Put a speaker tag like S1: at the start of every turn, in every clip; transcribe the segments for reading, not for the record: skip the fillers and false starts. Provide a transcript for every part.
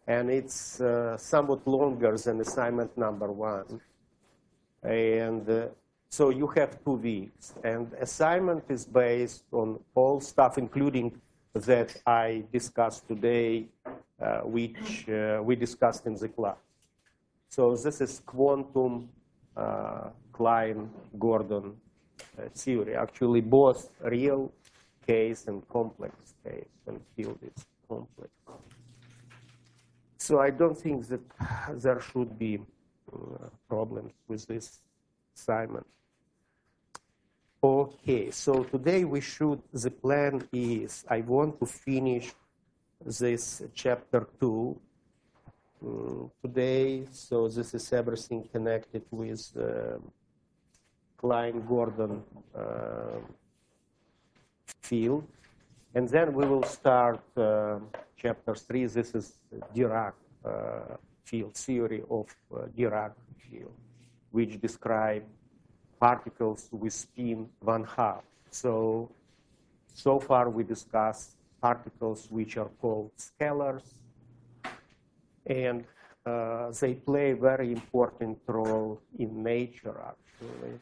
S1: And it's somewhat longer than assignment number 1. And so you have 2 weeks. And assignment is based on all stuff, including that I discussed today, which we discussed in the class. So this is quantum Klein-Gordon theory. Actually, both real case and complex case, and field is complex. So I don't think that there should be problems with this assignment. Okay, so today the plan is I want to finish this chapter 2 today. So this is everything connected with Klein-Gordon field. And then we will start chapter 3. This is Dirac field, theory of Dirac field, which describe particles with spin 1/2. So far we discussed particles which are called scalars, and they play a very important role in nature, actually.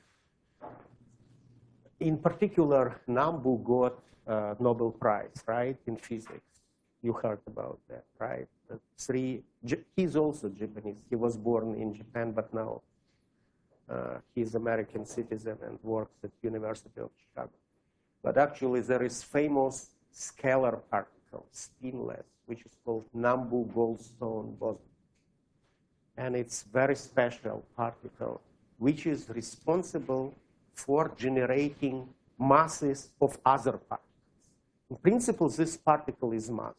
S1: In particular, Nambu got Nobel Prize, right, in physics. You heard about that, right? He's also Japanese. He was born in Japan, but now he's American citizen and works at University of Chicago. But actually, there is famous scalar particle, spinless, which is called Nambu-Goldstone boson. And it's very special particle, which is responsible for generating masses of other particles. In principle, this particle is mass.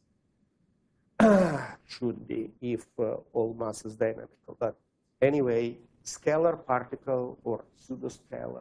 S1: Should be if all mass is dynamical. But anyway, scalar particle or pseudoscalar,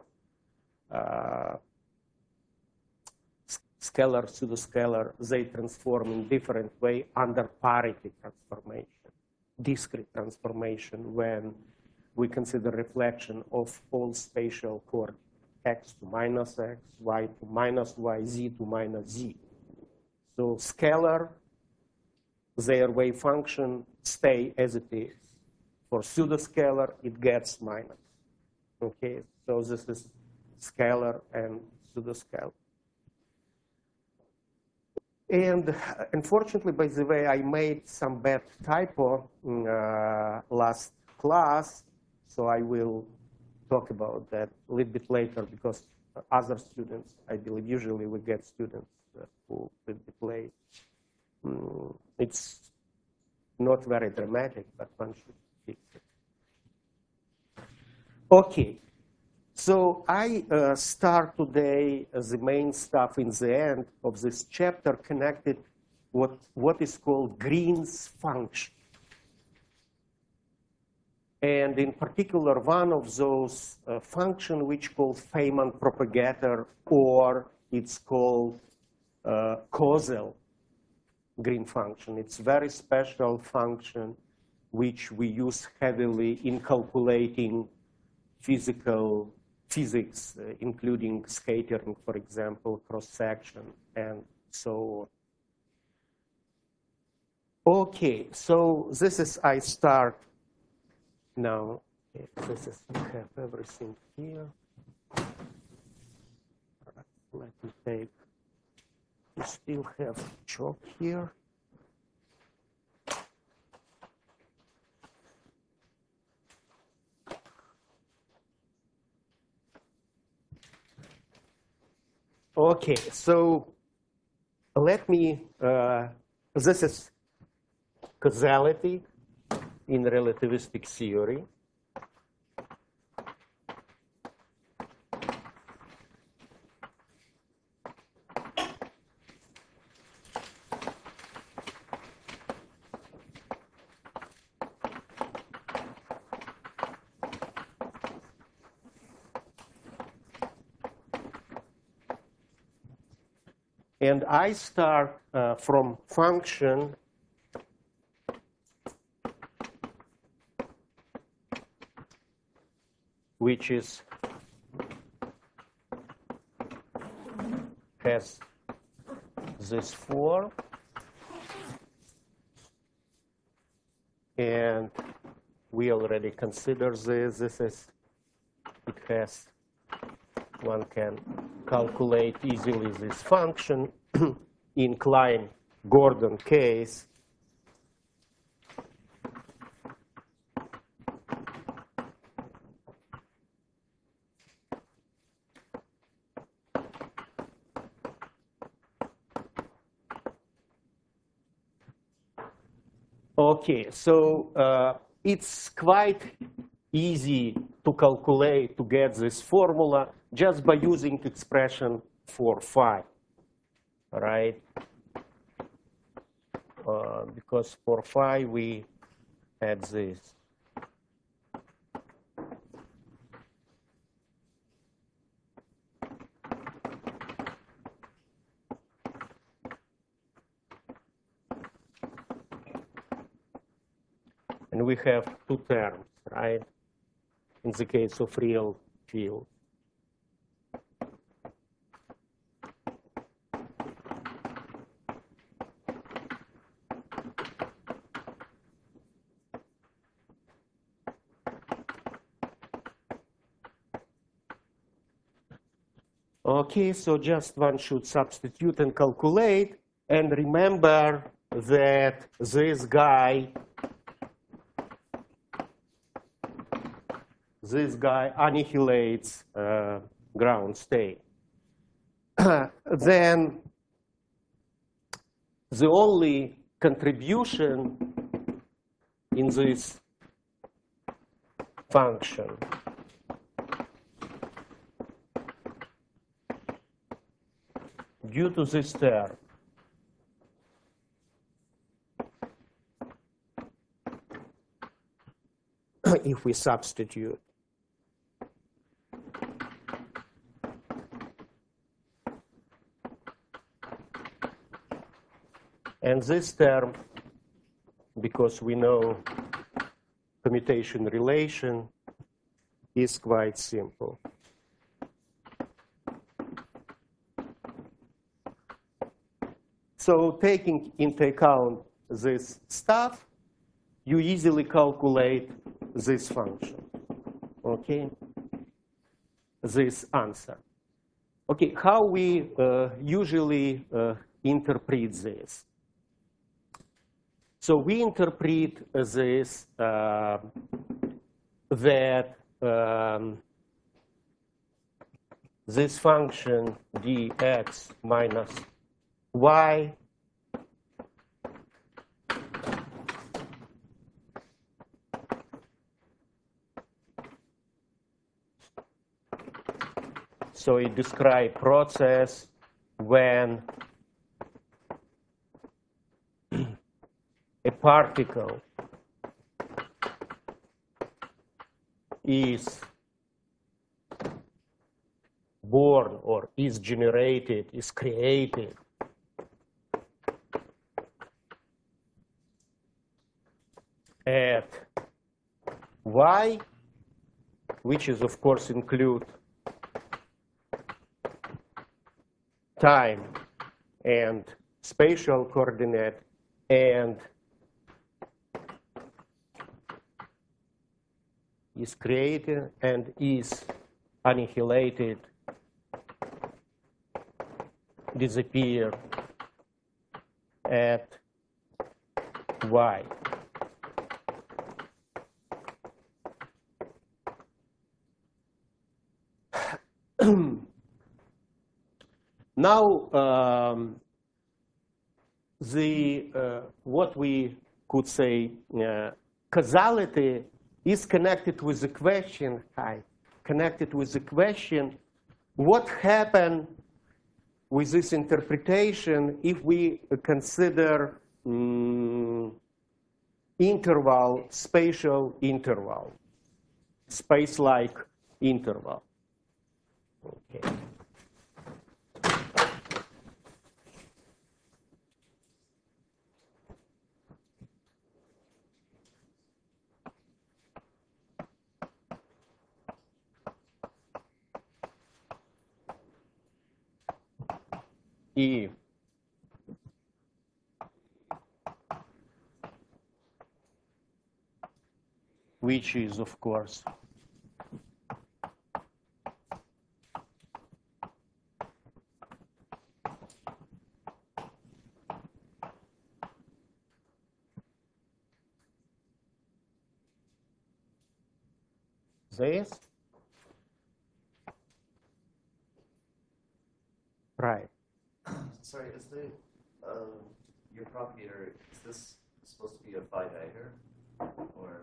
S1: scalar, pseudoscalar, they transform in different way under parity transformation, discrete transformation, when we consider reflection of all spatial coordinates, x to minus x, y to minus y, z to minus z. So scalar, their wave function stay as it is. For pseudoscalar, it gets minus. Okay, so this is scalar and pseudoscalar. And unfortunately, by the way, I made some bad typo last class, so I will talk about that a little bit later, because other students, I believe, usually we get students who a little bit late. It's not very dramatic, but one should fix it. Okay, so I start today the main stuff in the end of this chapter connected what is called Green's function. And in particular, one of those functions which called Feynman propagator, or it's called causal Green function. It's a very special function which we use heavily in calculating physics, including scattering, for example, cross-section, and so on. Okay, so this is, I start now. Okay, this is, we have everything here. Let me take, we still have chalk here. Okay, so let me, this is causality in relativistic theory. And I start from function which has this form. And we already considered this. One can calculate easily this function in Klein-Gordon case. Okay, so it's quite easy to calculate, to get this formula just by using expression for phi, right? Because for phi we had this. And we have two terms, right? In the case of real field. Okay, so just one should substitute and calculate. And remember that this guy annihilates ground state. Then the only contribution in this function due to this term if we substitute. And this term, because we know commutation relation, is quite simple. So taking into account this stuff, you easily calculate this function, okay? This answer. Okay, how we usually interpret this? So we interpret this that this function dx minus y so it describes process when a particle is born or is generated, is created at y, which is of course include time and spatial coordinate, and is created and is annihilated, disappear at y. Now, what we could say, causality is connected with the question, what happened with this interpretation if we consider interval, spatial interval, space-like interval. Okay. E which is, of course, this. Right.
S2: Sorry, is the your propagator, is this supposed to be a phi dagger or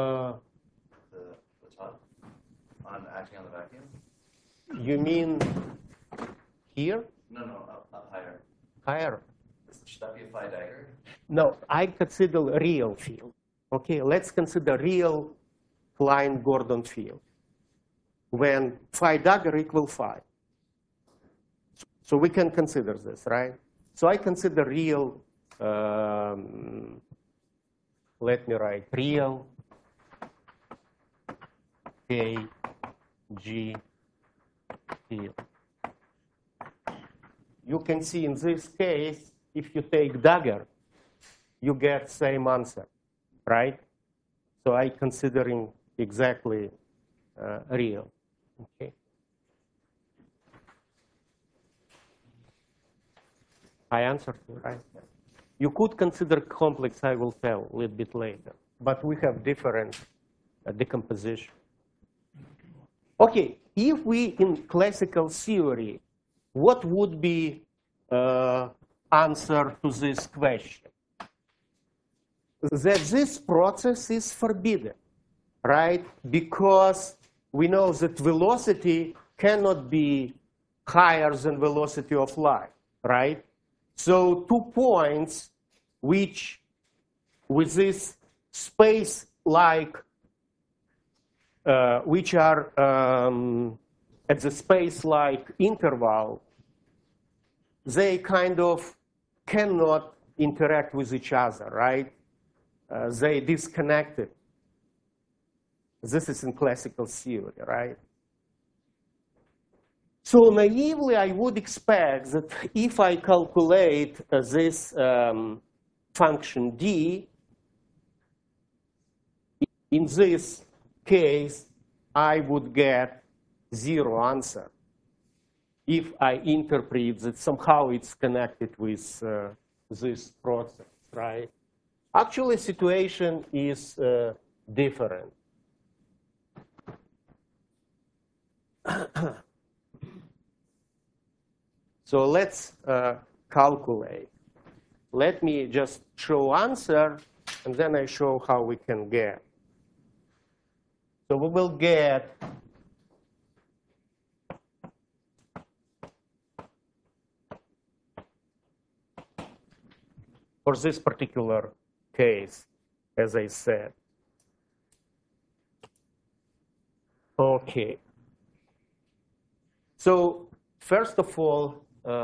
S2: the top on acting on the vacuum?
S1: You mean here?
S2: No, up higher.
S1: Higher?
S2: Should that be a phi dagger?
S1: No, I consider real field. Okay, let's consider real Klein-Gordon field when phi dagger equal phi. So we can consider this, right? So I consider real, let me write real K, G field. You can see in this case, if you take dagger, you get same answer, right? So I considering exactly real, okay? I answered you, right? You could consider complex, I will tell a little bit later, but we have different decomposition. Okay, if we in classical theory, what would be answer to this question? That this process is forbidden, right? Because we know that velocity cannot be higher than velocity of light, right? So 2 points which with this space-like, which are at the space-like interval, they kind of cannot interact with each other, right? They disconnected. This is in classical theory, right? So naively, I would expect that if I calculate this function d, in this case, I would get 0 answer if I interpret that somehow it's connected with this process, right? Actually, situation is different. So let's calculate. Let me just show answer, and then I show how we can get. So we will get for this particular case, as I said. Okay. So first of all,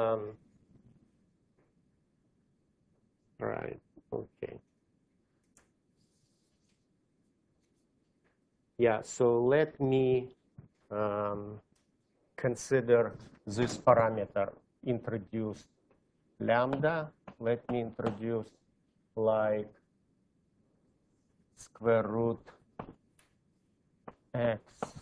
S1: right, okay. Yeah, so let me consider this parameter, introduce lambda. Let me introduce like square root x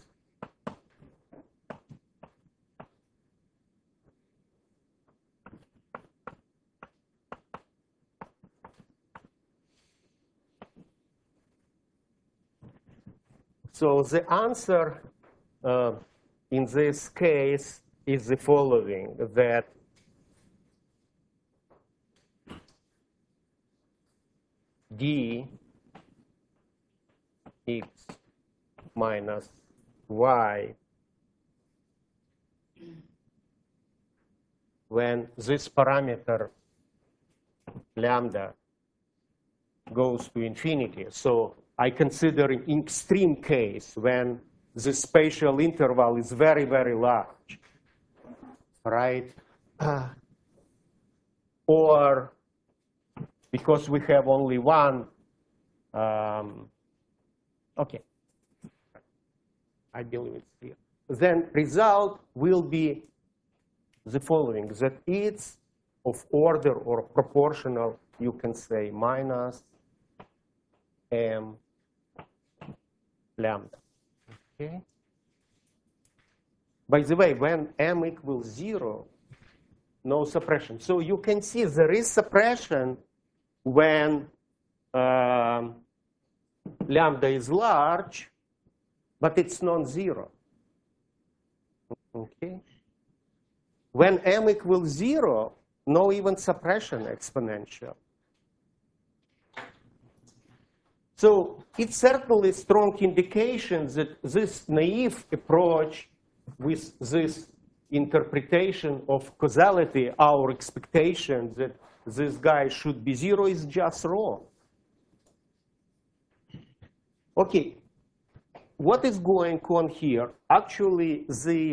S1: So the answer in this case is the following, that d x minus y, when this parameter lambda goes to infinity. So I consider an extreme case when the spatial interval is very, very large, right? Or because we have only one, okay, I believe it's clear. Then result will be the following, that it's of order or proportional, you can say minus m lambda. Okay. By the way, when m equals 0, no suppression. So you can see there is suppression when lambda is large, but it's non-zero. Okay. When m equals 0, no even suppression exponential. So it's certainly strong indication that this naive approach with this interpretation of causality, our expectation that this guy should be 0 is just wrong. Okay, what is going on here? Actually,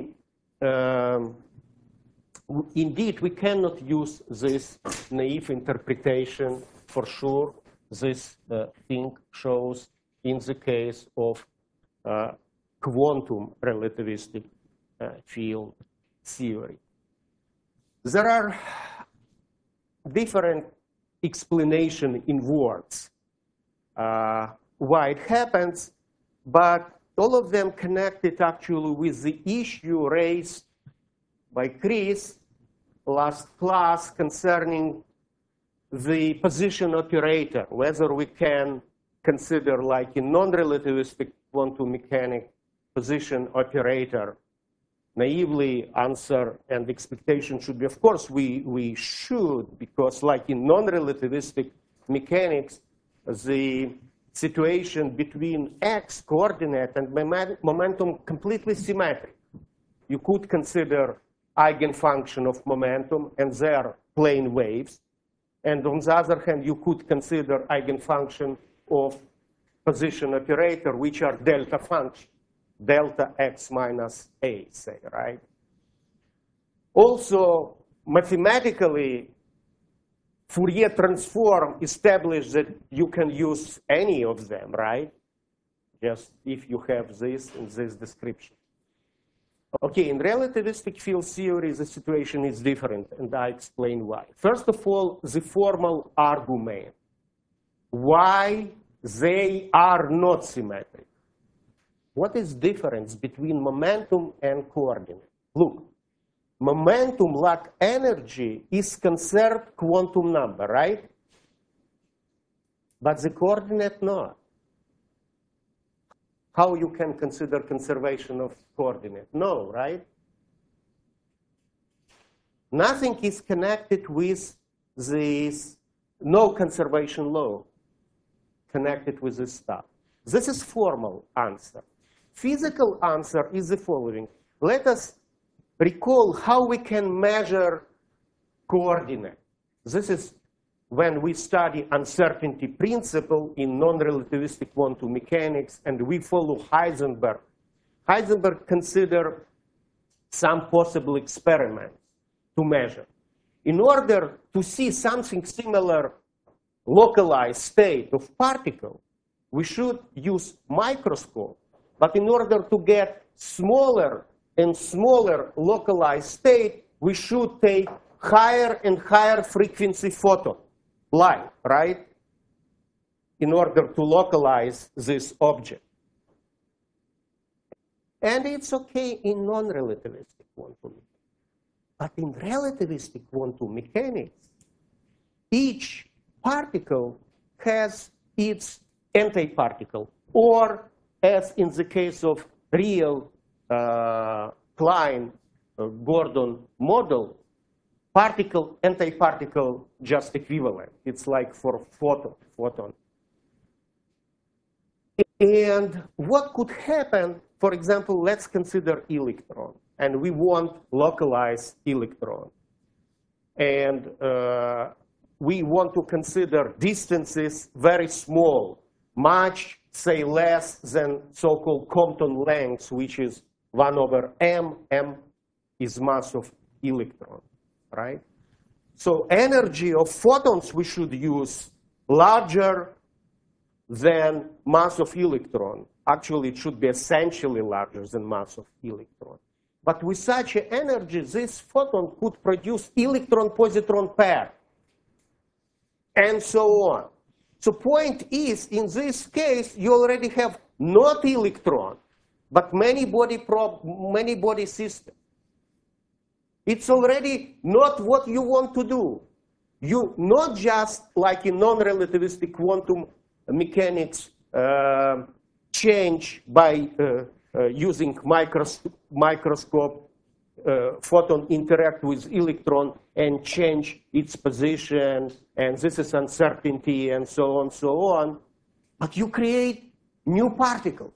S1: indeed, we cannot use this naive interpretation for sure. This thing shows in the case of quantum relativistic field theory. There are different explanations in words why it happens, but all of them connected actually with the issue raised by Chris last class concerning the position operator, whether we can consider like a non-relativistic quantum mechanics position operator. Naively answer and expectation should be, of course, we should, because like in non-relativistic mechanics, the situation between x coordinate and momentum completely symmetric. You could consider eigenfunction of momentum and their plane waves. And on the other hand, you could consider eigenfunction of position operator, which are delta function, delta x minus a, say, right? Also, mathematically, Fourier transform established that you can use any of them, right? Just if you have this in this description. Okay, in relativistic field theory, the situation is different, and I explain why. First of all, the formal argument, why they are not symmetric. What is the difference between momentum and coordinate? Look, momentum, like energy, is conserved quantum number, right? But the coordinate not. How you can consider conservation of coordinate? No, right? Nothing is connected with this, no conservation law connected with this stuff. This is formal answer. Physical answer is the following. Let us recall how we can measure coordinate. This is when we study uncertainty principle in non-relativistic quantum mechanics, and we follow Heisenberg. Heisenberg considered some possible experiments to measure. In order to see something similar localized state of particle, we should use microscope. But in order to get smaller and smaller localized state, we should take higher and higher frequency photon, light, right? In order to localize this object. And it's okay in non-relativistic quantum mechanics. But in relativistic quantum mechanics, each particle has its antiparticle, or as in the case of real Klein-Gordon model, particle, antiparticle just equivalent. It's like for photon. And what could happen, for example, let's consider electron. And we want localized electron. And we want to consider distances very small, much, say, less than so-called Compton length, which is 1 over m. M is mass of electron, right? So energy of photons we should use larger than mass of electron. Actually, it should be essentially larger than mass of electron. But with such an energy, this photon could produce electron-positron pair, and so on. So point is, in this case, you already have not electron, but many body system. It's already not what you want to do. You not just like in non-relativistic quantum mechanics change by using microscope, photon interact with electron and change its position, and this is uncertainty, and so on, but you create new particles.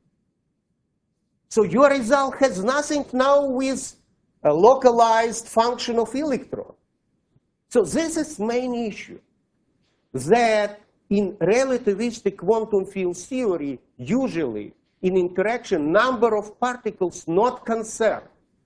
S1: So your result has nothing now with a localized function of electron. So this is main issue, that in relativistic quantum field theory, usually in interaction, number of particles not concerned.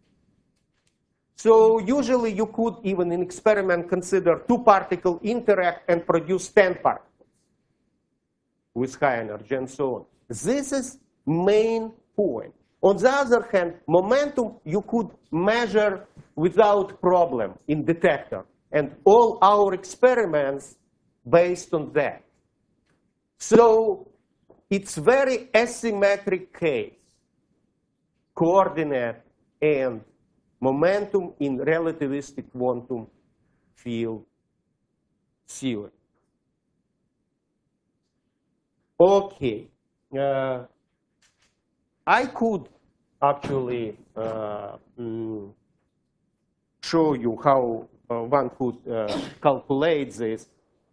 S1: So usually you could even in experiment consider 2 particles interact and produce 10 particles with high energy and so on. This is main point. On the other hand, momentum you could measure without problem in detector. And all our experiments based on that. So it's very asymmetric case, coordinate and momentum in relativistic quantum field theory. Okay. I could actually show you how one could calculate this.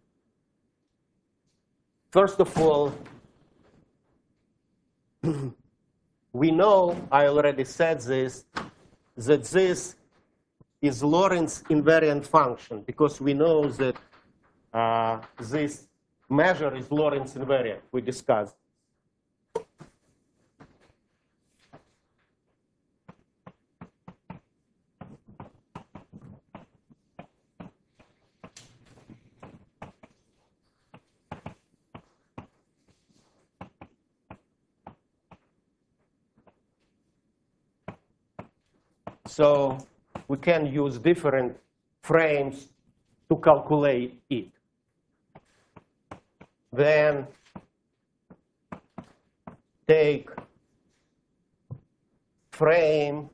S1: First of all, we know, I already said this, that this is Lorentz invariant function, because we know that this measure is Lorentz invariant, we discussed. So we can use different frames to calculate it. Then take frame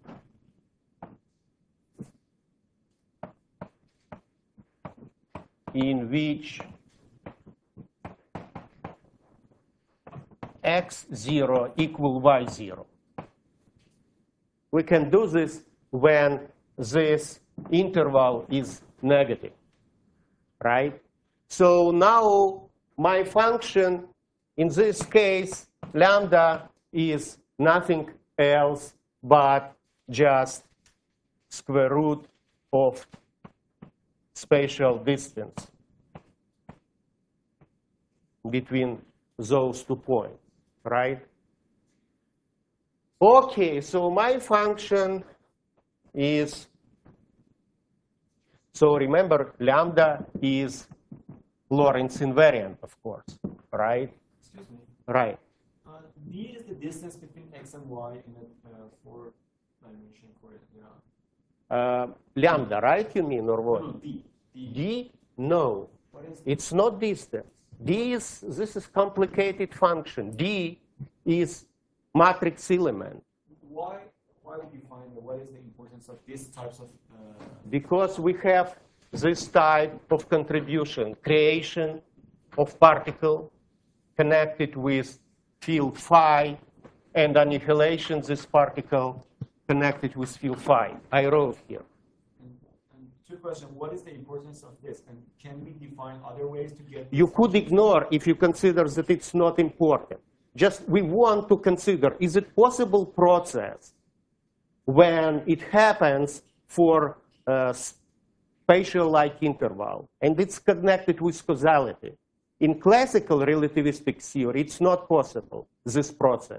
S1: in which x0 equal y0. We can do this when this interval is negative, right? So now my function, in this case, lambda is nothing else but just square root of spatial distance between those 2 points, right? Okay, so my function is, so remember, lambda is Lorentz invariant, of course, right?
S3: Excuse me.
S1: Right.
S3: D is the distance between x and y in a 4-dimension coordinate.
S1: Lambda, right, you mean, or what?
S3: No, D.
S1: D? No.
S3: What is
S1: It's not distance. D is, this is complicated function. D is matrix element.
S3: Why would you find that? What is the importance of these types of?
S1: Because we have this type of contribution, creation of particle connected with field phi, and annihilation this particle connected with field phi. I wrote here.
S3: And 2 questions. What is the importance of this? And can we define other ways to get?
S1: You could ignore if you consider that it's not important. Just we want to consider, is it possible process when it happens for a spatial-like interval, and it's connected with causality? In classical relativistic theory, it's not possible, this process,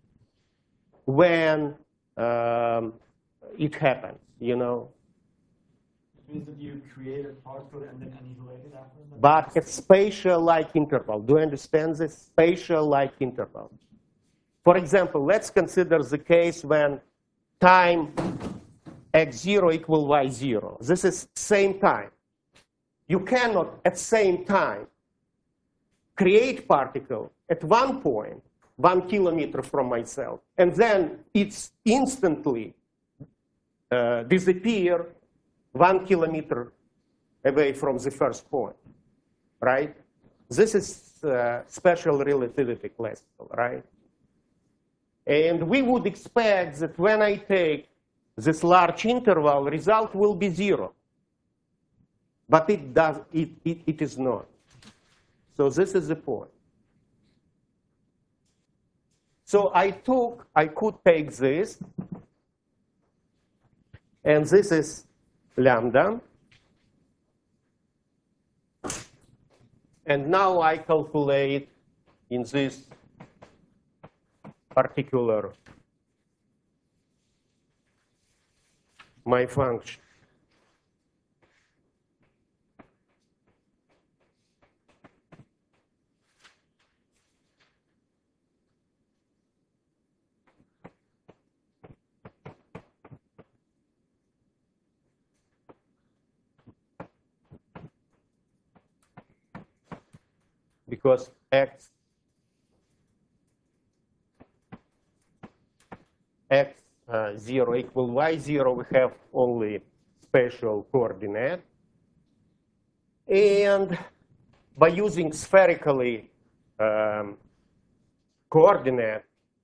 S1: when it happens, you know.
S3: It means that you create a particle and then annihilate it after that?
S1: But a spatial-like interval. Do you understand this? Spatial-like interval. For example, let's consider the case when time x0 equal y0. This is same time. You cannot, at same time, create particle at one point 1 kilometer from myself. And then it's instantly disappear 1 kilometer away from the first point, right? This is special relativity classical, right? And we would expect that when I take this large interval, result will be 0. But it is not. So this is the point. So I could take this, and this is lambda. And now I calculate in this particular my function. Because x 0 equal y0, we have only spatial coordinate. And by using spherically coordinate,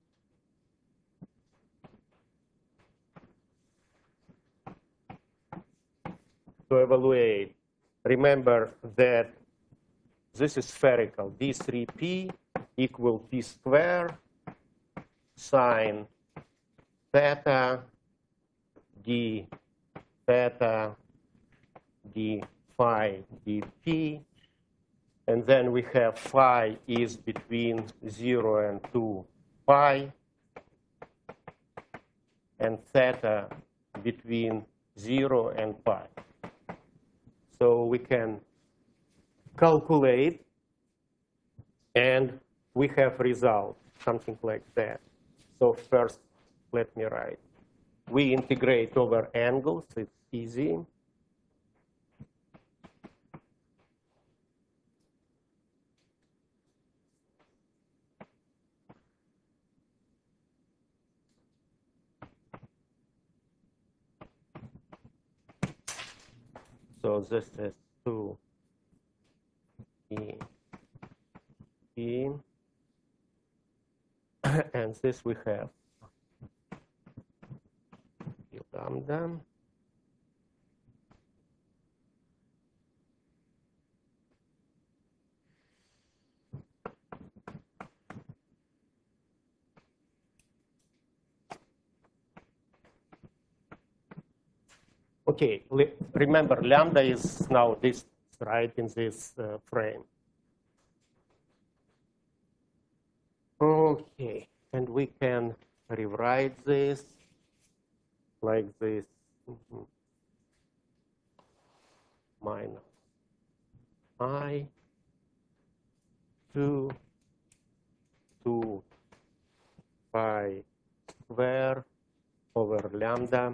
S1: to evaluate, remember that this is spherical. D3p equal p squared sine theta d theta d phi dp. And then we have phi is between 0 and 2 pi, and theta between 0 and pi. So we can calculate, and we have result, something like that. So first, let me write. We integrate over angles, it's easy. So this is 2 E, and this we have lambda. Okay, remember lambda is now this, right, in this frame. Okay, and we can rewrite this like this. Minus I 2 pi square over lambda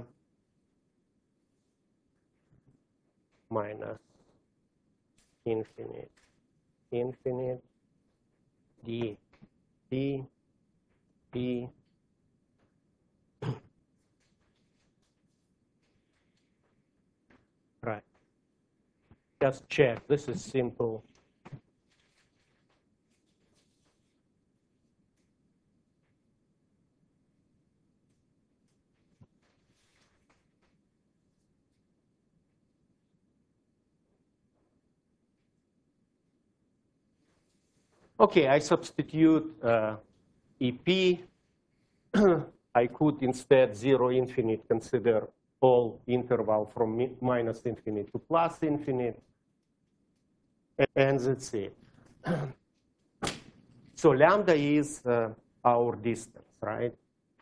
S1: minus infinite d p p right. Just check. This is simple. Okay, I substitute EP. I could instead 0 infinite consider all interval from minus infinite to plus infinite. And that's it. So lambda is our distance, right?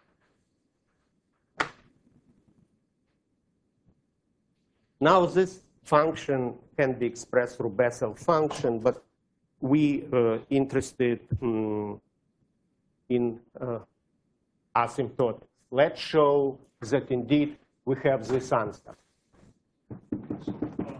S1: Now this function can be expressed through Bessel function, but we interested in asymptotics. Let's show that indeed we have this answer.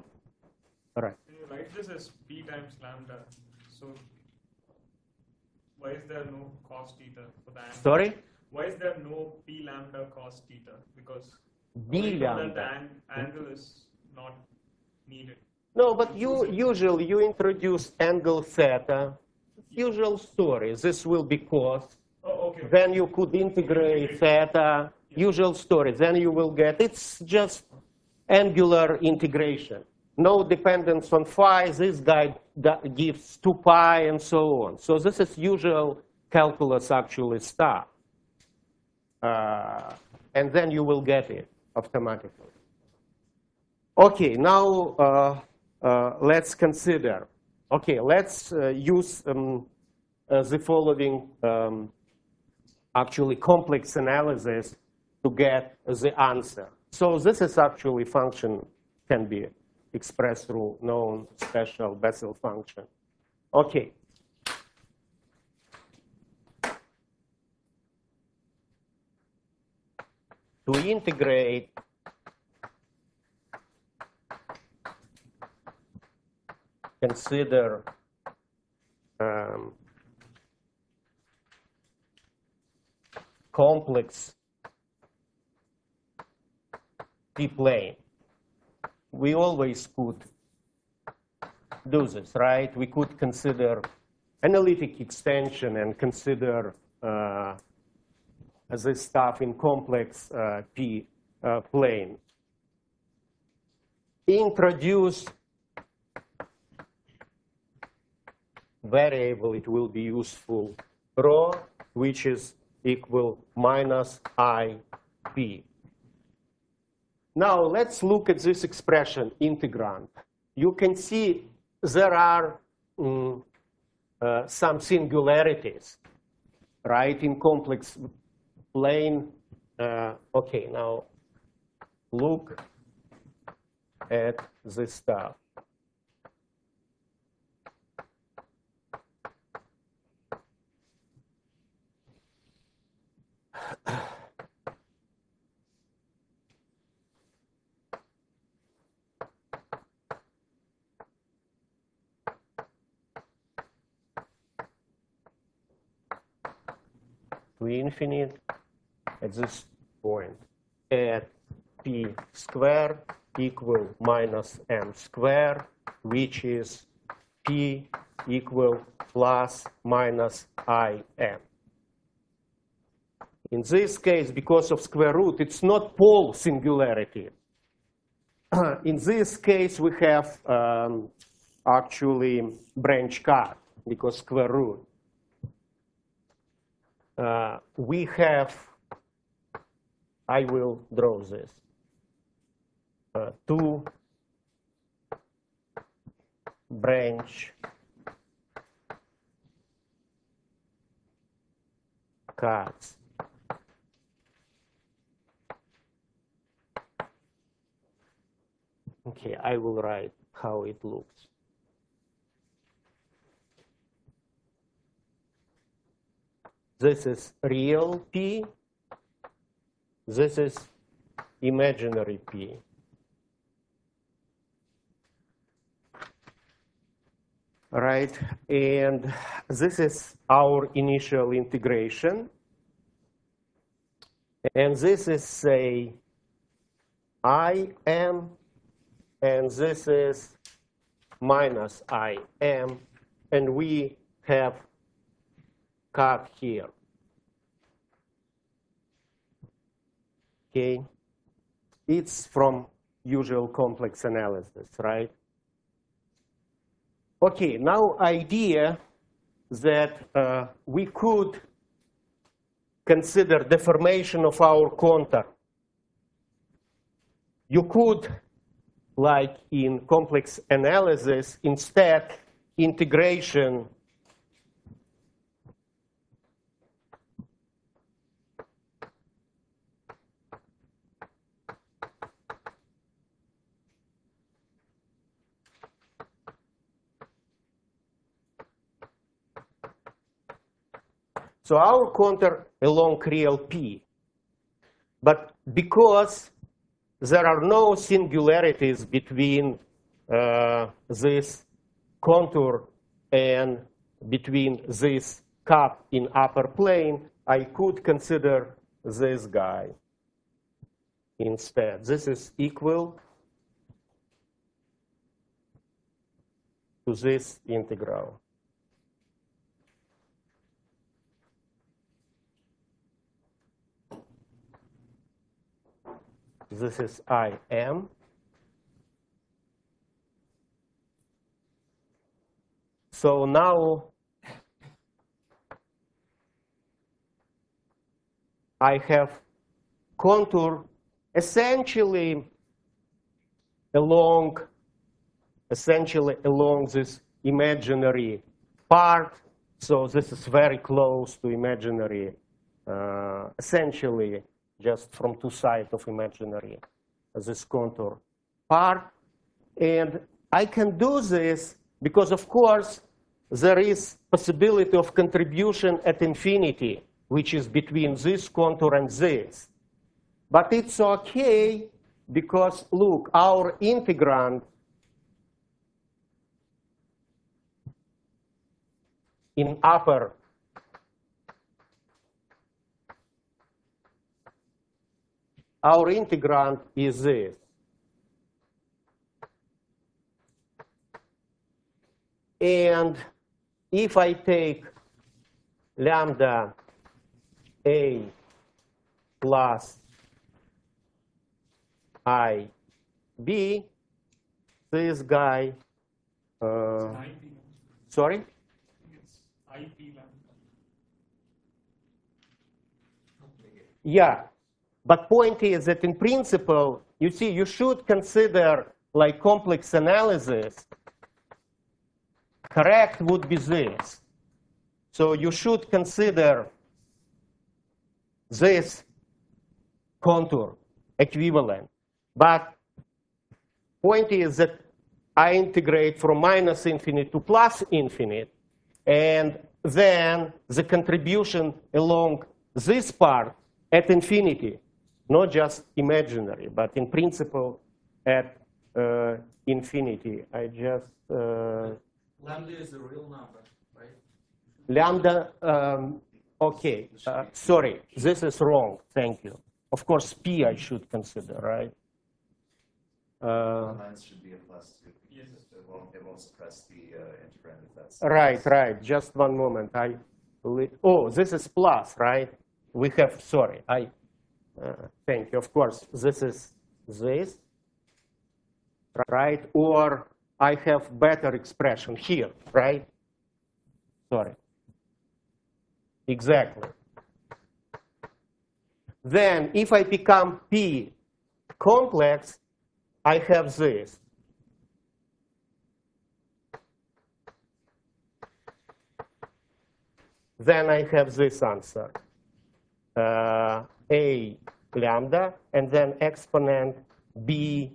S1: All right.
S3: Can you write this as p times lambda? So
S4: Why is there no cos theta for the angle?
S1: Sorry?
S4: Why is there no p lambda cos theta? Because
S1: B
S4: we know
S1: lambda.
S4: that the angle is not needed.
S1: No, but usually you introduce angle theta. Usual story. This will be cos.
S4: Oh, okay.
S1: Then you could integrate theta. Usual story. Then you will get, it's just angular integration. No dependence on phi. This guy gives 2 pi and so on. So this is usual calculus actually stuff. And then you will get it automatically. Okay, now let's consider. Okay, let's use the following actually complex analysis to get the answer. So this is actually function can be expressed through known special Bessel function. Okay. To integrate consider complex p-plane. We always could do this, right? We could consider analytic extension and consider this stuff in complex p-plane. Introduce variable, it will be useful, rho, which is equal minus IP. Now let's look at this expression, integrand. You can see there are some singularities, right, in complex plane. Okay, now look at this stuff. To infinite at this point at p squared equal minus m squared, which is p equal plus minus im. In this case, because of square root, it's not pole singularity. In this case, we have actually branch cut because square root. We have, I will draw this, 2 branch cuts. Okay, I will write how it looks. This is real P. This is imaginary P. Right, and this is our initial integration. And this is, say, IM, and this is minus IM, and we have cut here. Okay, it's from usual complex analysis, right? Okay, now idea that we could consider deformation of our contour. You could, like in complex analysis, instead integration so our contour along real P. But because there are no singularities between this contour and between this cup in upper plane, I could consider this guy instead. This is equal to this integral. This is Im. So now I have contour essentially along this imaginary part. So this is very close to imaginary, essentially just from two sides of imaginary, this contour part. And I can do this because, of course, there is possibility of contribution at infinity, which is between this contour and this. But it's OK because, look, our integrand in upper is this. And if I take lambda A plus IB, this guy, sorry?
S4: It's IP lambda.
S1: Yeah, but point is that in principle, you see, you should consider like complex analysis. Correct would be this. So you should consider this contour equivalent. But point is that I integrate from minus infinite to plus infinite. And then the contribution along this part at infinity, not just imaginary, but in principle at infinity. I just...
S5: Lambda is a real number, right?
S1: Lambda, OK. Sorry, this is wrong. Thank you. Of course, P I should consider, right?
S2: Mine should be a plus 2.
S4: Yes.
S2: It won't suppress the integrand if that's...
S1: Right. Just one moment. Oh, this is plus, right? We have, sorry. Thank you. Of course, this is this, right? Or I have better expression here, right? Sorry. Exactly. Then if I become P complex, I have this. Then I have this answer. A lambda, and then exponent B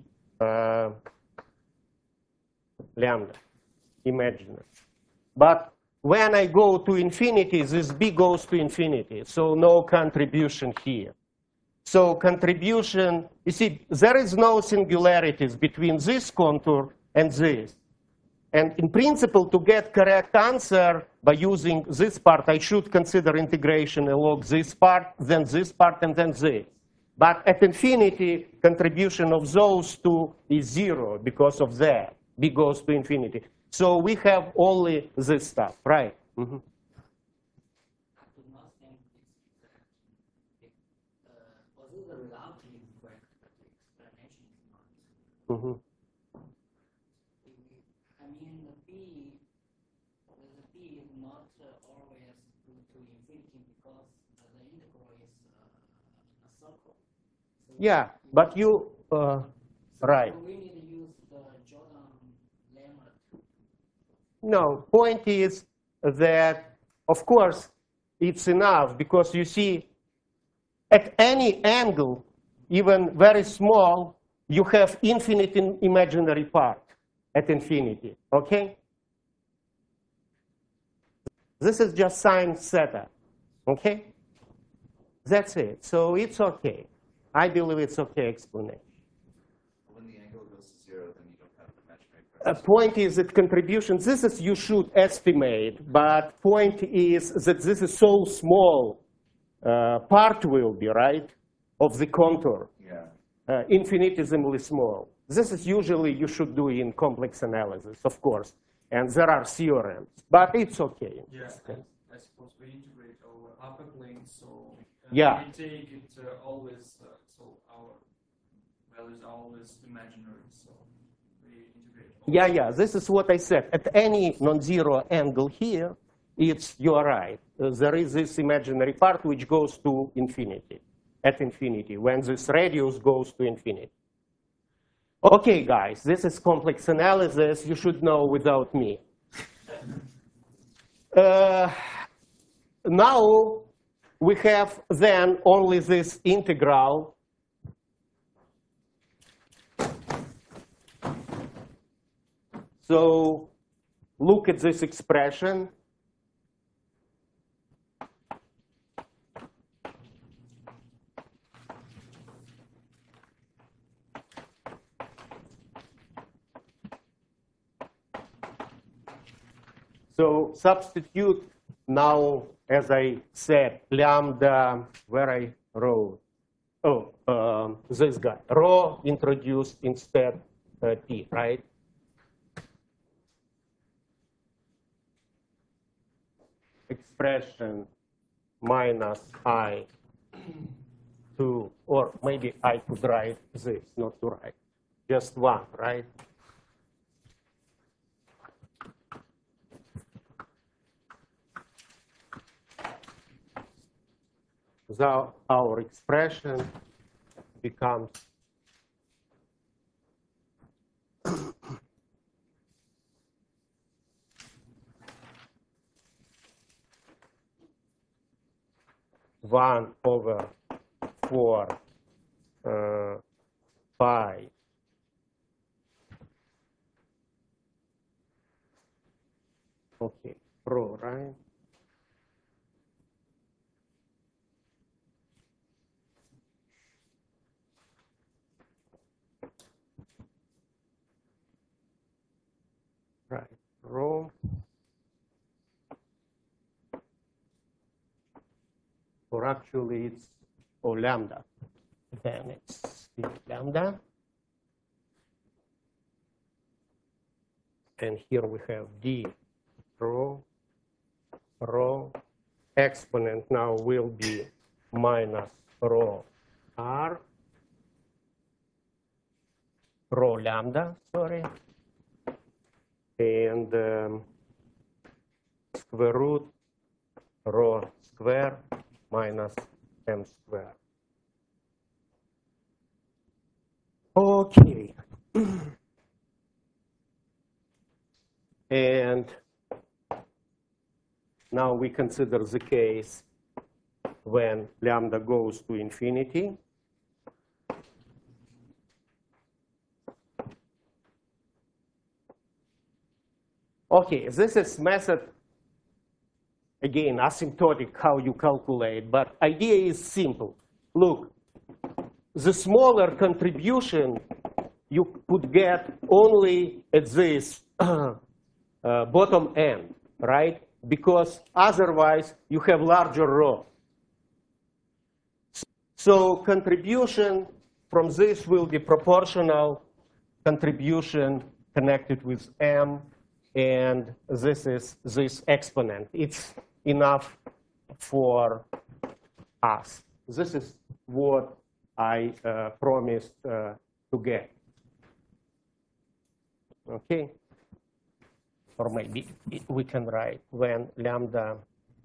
S1: lambda, imaginary. But when I go to infinity, this B goes to infinity, so no contribution here. So contribution, you see, there is no singularities between this contour and this. And in principle, to get correct answer by using this part, I should consider integration along this part, and then this. But at infinity, contribution of those two is 0 because of that. B goes to infinity. So we have only this stuff, right? Mm-hmm.
S5: I do not think although the result is correct, but the explanation is not.
S1: Mm-hmm.
S5: I mean, the B is not always to infinity because the integral is a circle. So
S1: Yeah, but you, right.
S5: So we need to use the Jordan lemma.
S1: No, point is that, of course, it's enough because you see, at any angle, even very small, you have infinite imaginary part at infinity, OK? This is just sine theta, OK? That's it. So it's OK. I believe it's OK explanation.
S2: When the angle goes to 0, then you don't have an imaginary
S1: Point is that contribution, this is you should estimate, but point is that this is so small, part will be, right, of the contour.
S2: Yeah.
S1: Infinitesimally small. This is usually you should do in complex analysis, of course. And there are theorems, but it's okay.
S3: Yeah, I suppose we integrate over upper plane, so
S1: Yeah.
S3: we take it always, so our values are always imaginary, so we integrate.
S1: Yeah, this is what I said. At any non-zero angle here, you are right. There is this imaginary part which goes to infinity, at infinity, when this radius goes to infinity. Okay, guys, this is complex analysis. You should know without me. Now we have then only this integral. So look at this expression. So substitute now, as I said, lambda, where I wrote, this guy, rho introduced instead t, right? Expression minus I to, or maybe I could write this, not to write, just one, right? So our expression becomes one over 4 pi okay, rho, right? Right, rho or actually it's lambda. Then it's lambda. And here we have d rho. Exponent now will be minus rho r. Rho lambda, sorry. And square root rho square minus m square. Okay. And now we consider the case when lambda goes to infinity. Okay, this is method, again, asymptotic how you calculate, but idea is simple. Look, the smaller contribution you could get only at this bottom end, right? Because otherwise you have larger rho. So contribution from this will be proportional contribution connected with m. And this is this exponent. It's enough for us. This is what I promised to get. Okay? Or maybe we can write when lambda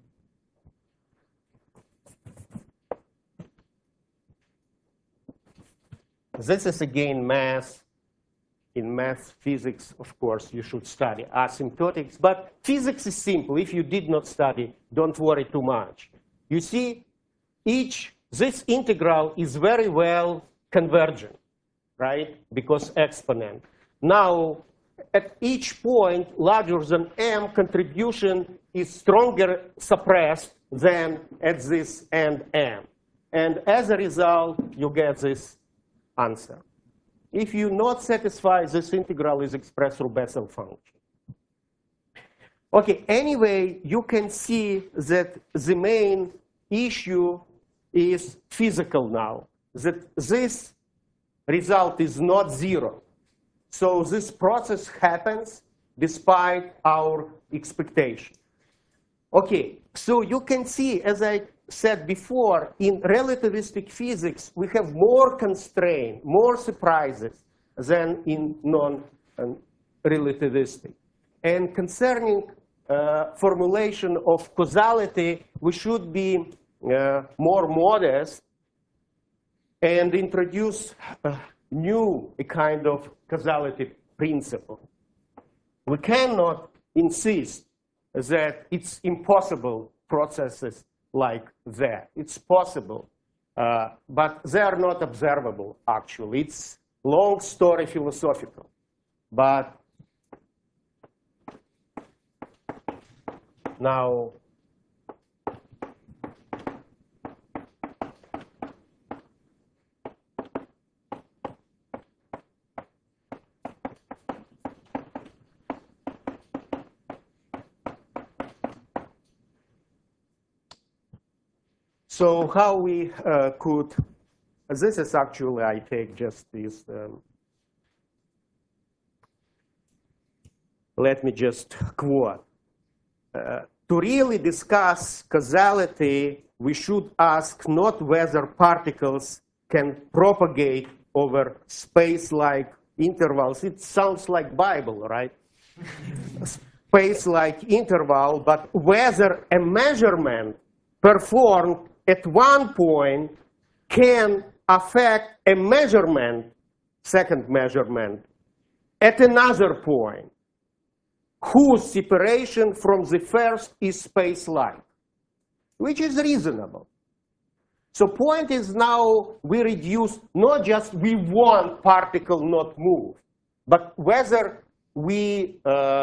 S1: this is again math. In math, physics, of course, you should study asymptotics. But physics is simple. If you did not study, don't worry too much. You see, this integral is very well convergent, right? Because exponent. Now, at each point larger than m, contribution is stronger suppressed than at this end m. And as a result, you get this answer. If you not satisfy, this integral is expressed through Bessel function. Okay, anyway, you can see that the main issue is physical now, that this result is not zero. So this process happens despite our expectation. Okay, so you can see, as I said before, in relativistic physics, we have more constraints, more surprises than in non-relativistic. And concerning formulation of causality, we should be more modest and introduce a new kind of causality principle. We cannot insist that it's impossible processes like that. It's possible, but they are not observable, actually. It's long story philosophical. But now, so how we could, this is actually, I take just this, let me just quote. To really discuss causality, we should ask not whether particles can propagate over space-like intervals. It sounds like Bible, right? Space-like interval, but whether a measurement performed at one point can affect a measurement, second measurement, at another point, whose separation from the first is space-like, which is reasonable. So point is now we reduce not just we want particle not move, but whether we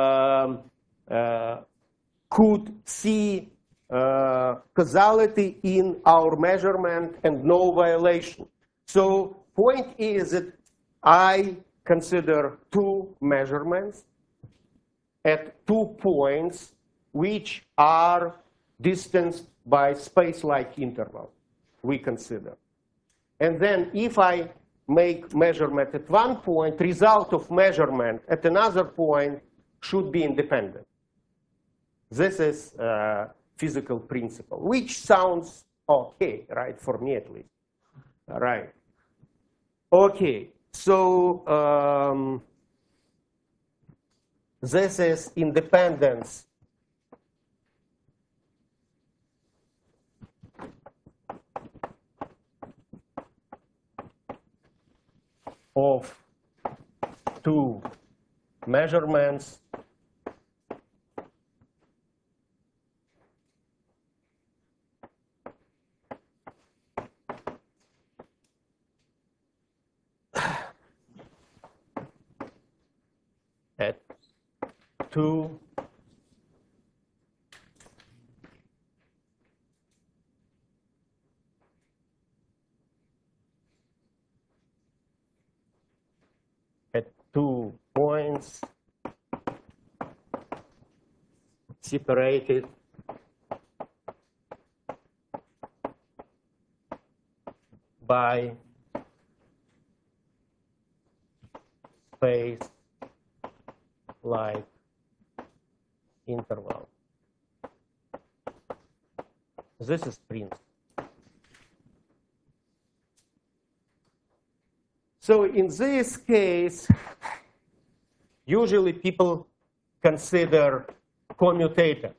S1: could see causality in our measurement and no violation. So point is that I consider two measurements at 2 points which are distanced by space-like interval, we consider. And then if I make measurement at 1 point, result of measurement at another point should be independent. This is a physical principle, which sounds okay, right, for me at least. All right. Okay, so this is independence of two measurements at two points separated by space-like interval. This is principle. So in this case, usually people consider commutator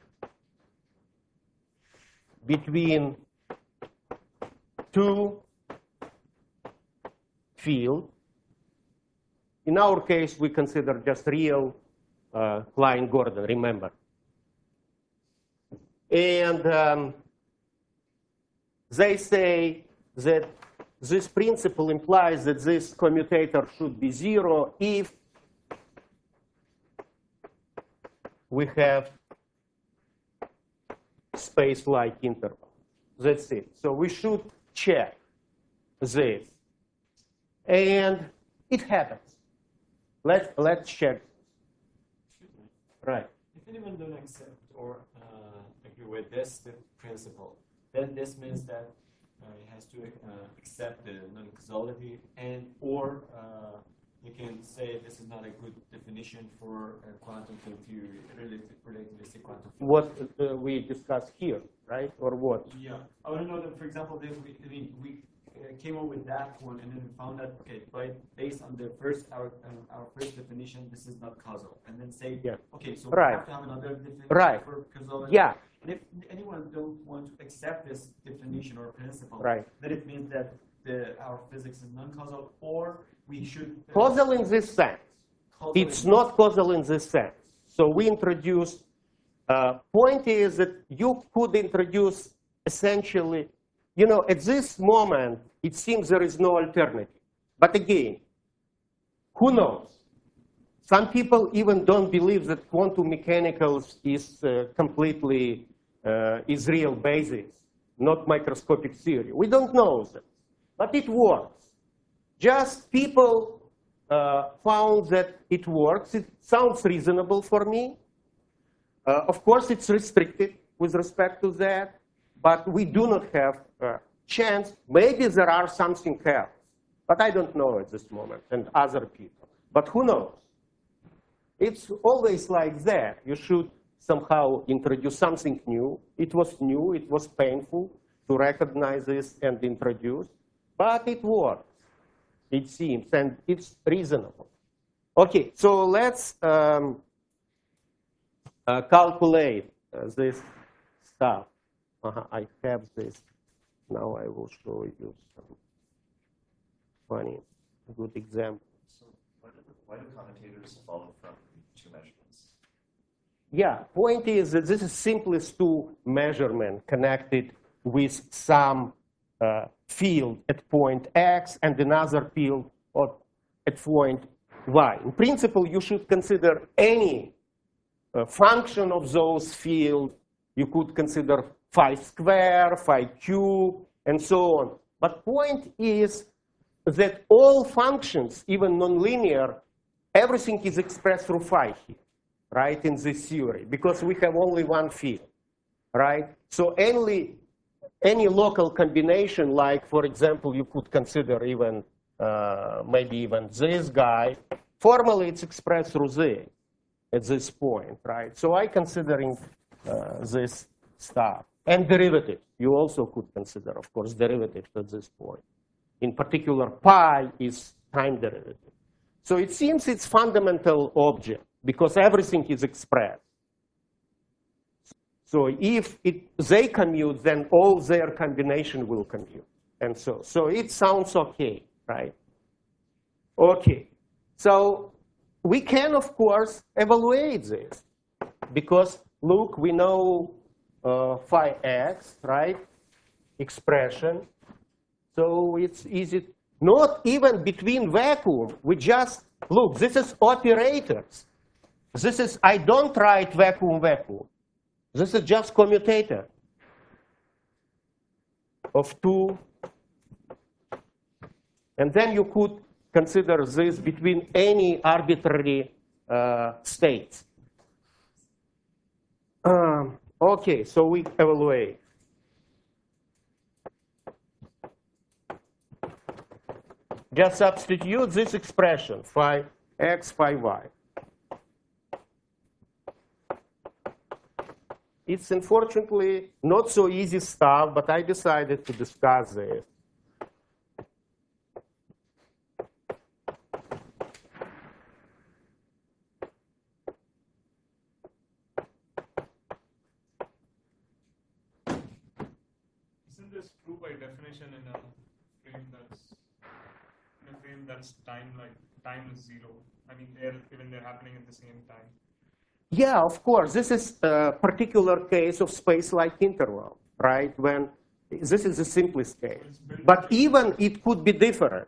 S1: between two fields. In our case, we consider just real Klein-Gordon, remember. And they say that this principle implies that this commutator should be 0 if we have space-like interval. That's it. So we should check this. And It happens. Let's check. Right.
S3: If anyone don't accept or agree with this principle, then this means that it has to accept the non-causality, and or you can say this is not a good definition for quantum field theory, relativistic quantum field.
S1: What we discussed here, right? Or what?
S3: Yeah, I want to know that, for example, that we came up with that one, and then we found that, okay, based on the our first definition, this is not causal, and then say,
S1: yeah.
S3: Okay, so
S1: right.
S3: we have to have another definition
S1: right.
S3: for causality.
S1: Yeah.
S3: And if anyone don't want to accept this definition or principle,
S1: right.
S3: then it means that our physics is non-causal, or we should
S1: causal in this sense. It's not causal in this sense. So we introduced. Point is that you could introduce essentially. At this moment, it seems there is no alternative. But again, who knows? Some people even don't believe that quantum mechanicals is completely is real basis, not microscopic theory. We don't know that, but it works. Just people found that it works. It sounds reasonable for me. Of course, it's restricted with respect to that. But we do not have a chance. Maybe there are something else. But I don't know at this moment, and other people. But who knows? It's always like that. You should somehow introduce something new. It was new. It was painful to recognize this and introduce. But it works, it seems. And it's reasonable. OK, so let's calculate this stuff. I have this. Now I will show you some funny, good example.
S2: So why do commentators follow from two measurements?
S1: Yeah, point is that this is simplest two measurement connected with some field at point X and another field at point Y. In principle, you should consider any function of those fields. You could consider phi square, phi cube, and so on. But point is that all functions, even nonlinear, everything is expressed through phi here, right, in this theory, because we have only one field, right? So any local combination, like, for example, you could consider even maybe even this guy, formally it's expressed through this at this point, right? So I considering this stuff. And derivatives. You also could consider, of course, derivatives at this point. In particular, pi is time derivative. So it seems it's fundamental object because everything is expressed. So if they commute, then all their combination will commute. And so it sounds OK, right? OK. So we can, of course, evaluate this. Because, look, we know phi x, right? Expression. So it's easy. Not even between vacuum. We just, look, this is operators. This is, I don't write vacuum. This is just commutator of two. And then you could consider this between any arbitrary states. OK, so we evaluate. Just substitute this expression, phi x, phi y. It's unfortunately not so easy stuff, but I decided to discuss this.
S4: Isn't this true by definition in a frame that's time is zero? I mean, even they're happening at the same time.
S1: Yeah, of course. This is a particular case of space-like interval, right? When this is the simplest case. But even it could be different.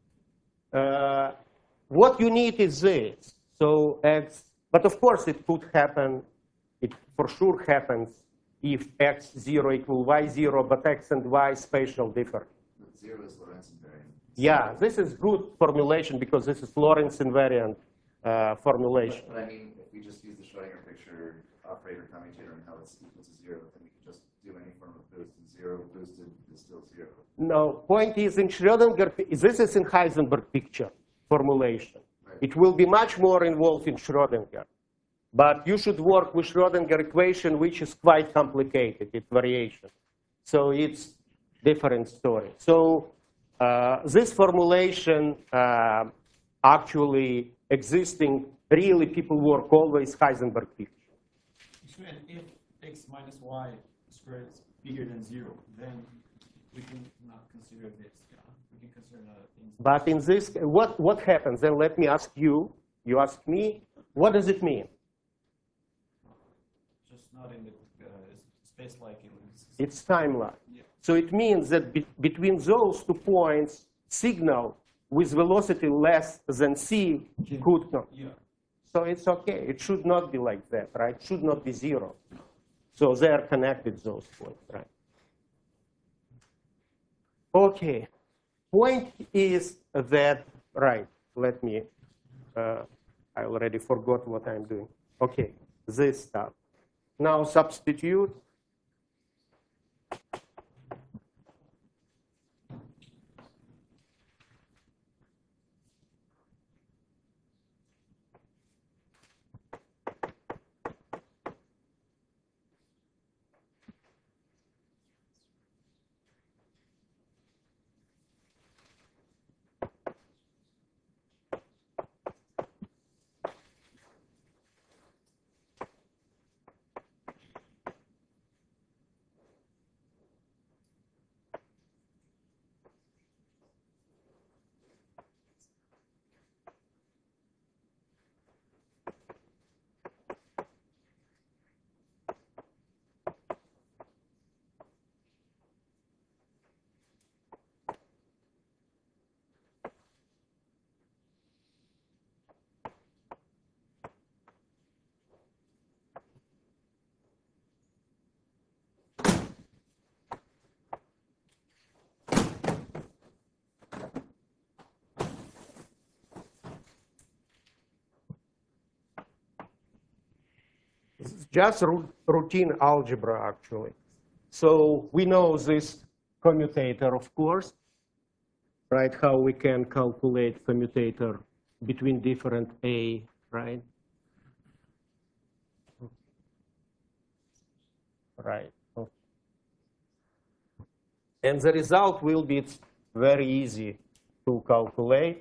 S1: What you need is this. So x, but of course it could happen. It for sure happens if x0 equal y0, but x and y spatial different.
S2: Zero is Lorentz invariant.
S1: Yeah, this is good formulation because this is Lorentz invariant formulation.
S2: But I mean, if we just use the Schrodinger picture operator commutator and how it's equal to 0, then we can just do any form of boosted 0. Boosted is still 0.
S1: No, point is in Schrodinger, this is in Heisenberg picture formulation.
S2: Right.
S1: It will be much more involved in Schrodinger. But you should work with Schrodinger equation, which is quite complicated, it's variation. So it's different story. So this formulation actually existing, really people work always Heisenberg picture.
S3: And if x minus y squared is bigger than 0, then we can not consider this. Yeah? We can consider other things.
S1: But in this, what happens? Then let me ask you, you ask me, what does it mean?
S3: Just not in the space like in
S1: It's timeline.
S3: Yeah.
S1: So it means that between those 2 points, signal with velocity less than c could come.
S3: Yeah.
S1: So it's okay. It should not be like that, right? It should not be 0. So they are connected, those points, right? Okay. Point is that, right, let me, I already forgot what I'm doing. Okay, this stuff. Now substitute. This is just routine algebra, actually. So we know this commutator, of course, right? How we can calculate commutator between different A, right? Right. And the result will be very easy to calculate.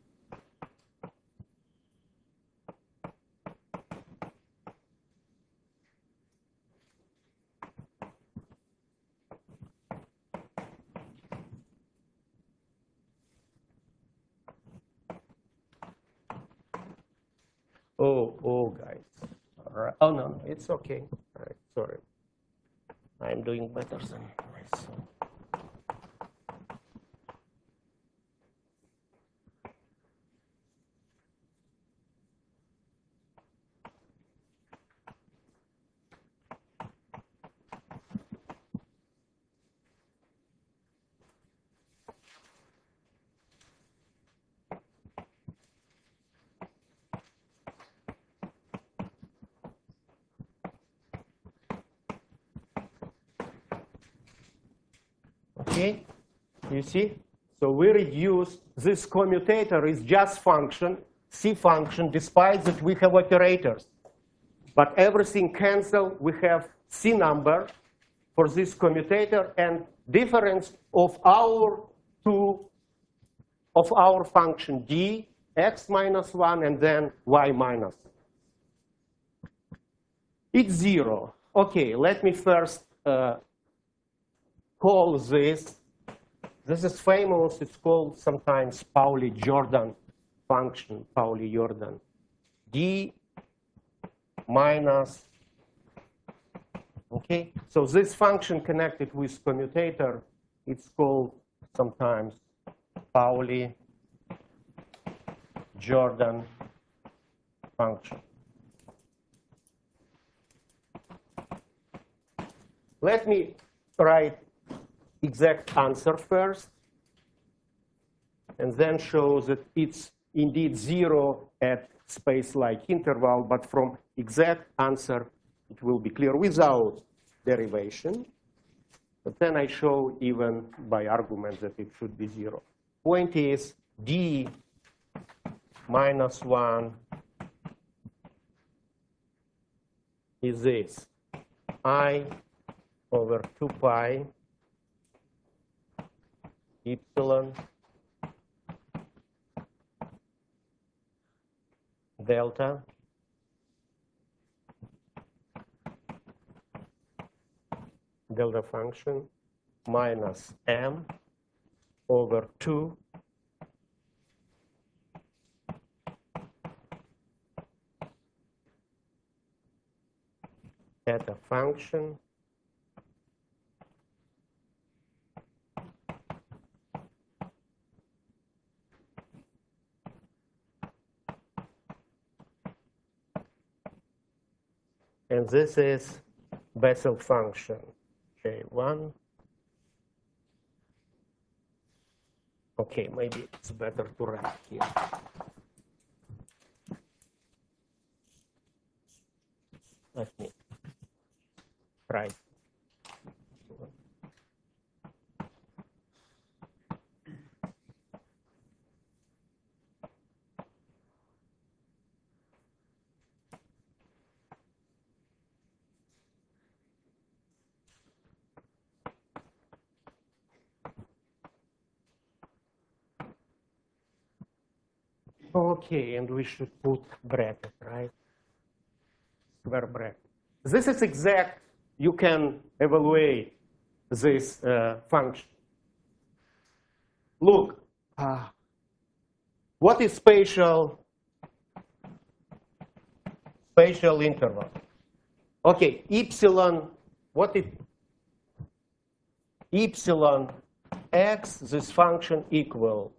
S1: Oh, guys. All right. Oh, no, it's okay. All right, sorry. I'm doing better than this. Okay, you see? So we reduce this commutator is just function, C function, despite that we have operators. But everything cancel, we have C number for this commutator and difference of our function D, x minus 1, and then y minus. It's 0. Okay, let me first call this. This is famous. It's called sometimes Pauli-Jordan function, Pauli-Jordan. D minus, okay? So this function connected with commutator, it's called sometimes Pauli-Jordan function. Let me write exact answer first. and then show that it's indeed 0 at space-like interval, but from exact answer, it will be clear without derivation. But then I show even by argument that it should be 0. Point is d minus 1 is this, I over 2 pi epsilon delta function minus m over 2 theta function and this is Bessel function J1. Okay, maybe it's better to write here. Let me try. Okay, and we should put bracket, right? Square bracket. This is exact. You can evaluate this function. Look, what is spatial interval? Okay, epsilon, what is epsilon x, this function equal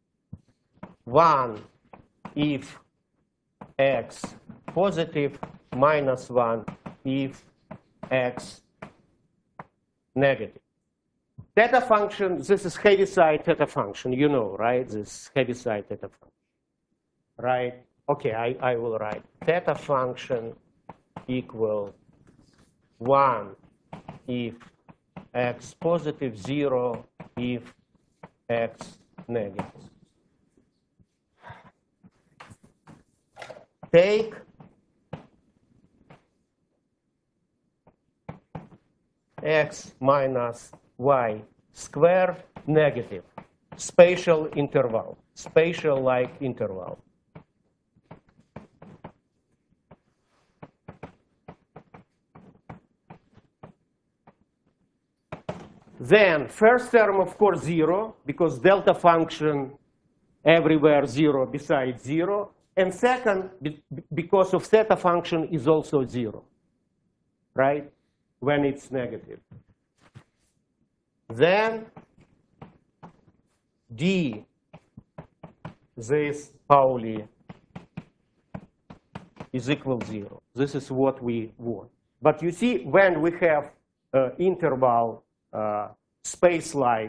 S1: 1 if x positive, minus 1 if x negative. Theta function, this is Heaviside theta function, you know, right? This Heaviside theta function, right? Okay, I will write theta function equal 1 if x positive, 0 if x negative. Take x minus y squared negative, spatial interval, spatial-like interval. Then first term, of course, 0, because delta function everywhere 0 besides 0. And second, because of theta function is also 0, right, when it's negative. Then d, this Pauli, is equal 0. This is what we want. But you see, when we have interval space-like,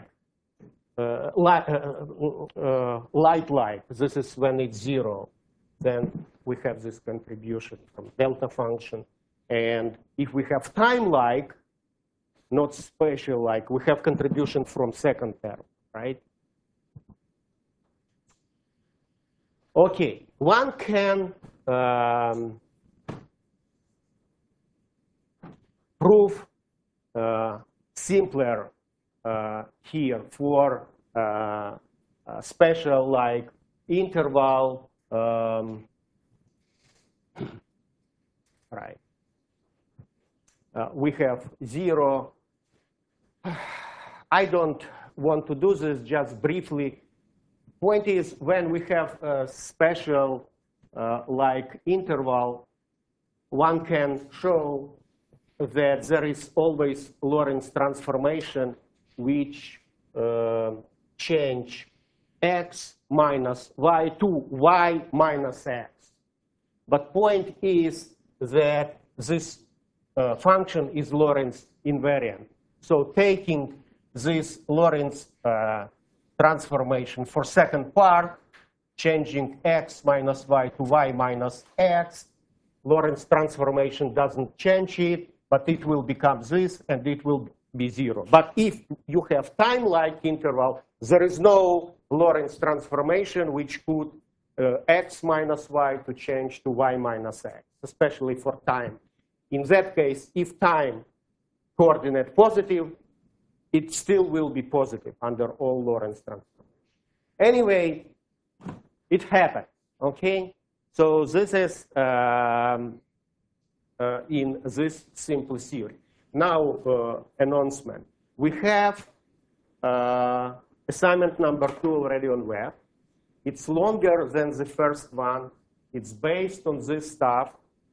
S1: light-like, this is when it's 0. Then we have this contribution from delta function. And if we have time-like, not spatial-like, we have contribution from second term, right? Okay, one can prove simpler here for spatial-like interval. Right. We have 0. I don't want to do this, just briefly. Point is, when we have a special like interval, one can show that there is always Lorentz transformation which change x minus y to y minus x. But point is that this function is Lorentz invariant. So taking this Lorentz transformation for second part, changing x minus y to y minus x. Lorentz transformation doesn't change it, but it will become this, and it will be 0. But if you have time-like interval, there is no Lorentz transformation which could x minus y to change to y minus x, especially for time. In that case, if time coordinate positive, it still will be positive under all Lorentz transformations. Anyway, it happened, okay? So this is in this simple theory. Now, announcement. We have assignment number 2 already on web. It's longer than the first one. It's based on this stuff,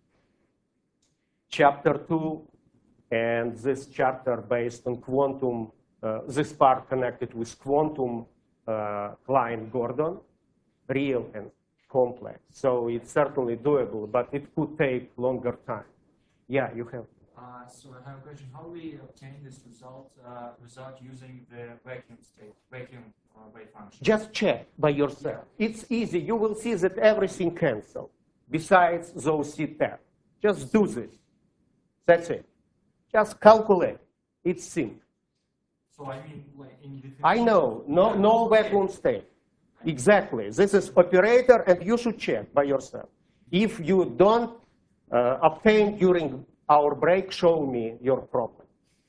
S1: chapter 2, and this chapter based on quantum, this part connected with quantum Klein-Gordon, real and complex. So it's certainly doable, but it could take longer time. Yeah, you have.
S6: So I have a question. How do we obtain this result without using the vacuum state, vacuum wave function?
S1: Just check by yourself. It's easy. You will see that everything cancels besides those C tab. Just do this. That's it. Just calculate. It's simple.
S6: So I mean, like in definition.
S1: I know. No vacuum state. Exactly. This is operator, and you should check by yourself. If you don't obtain during our break, show me your problem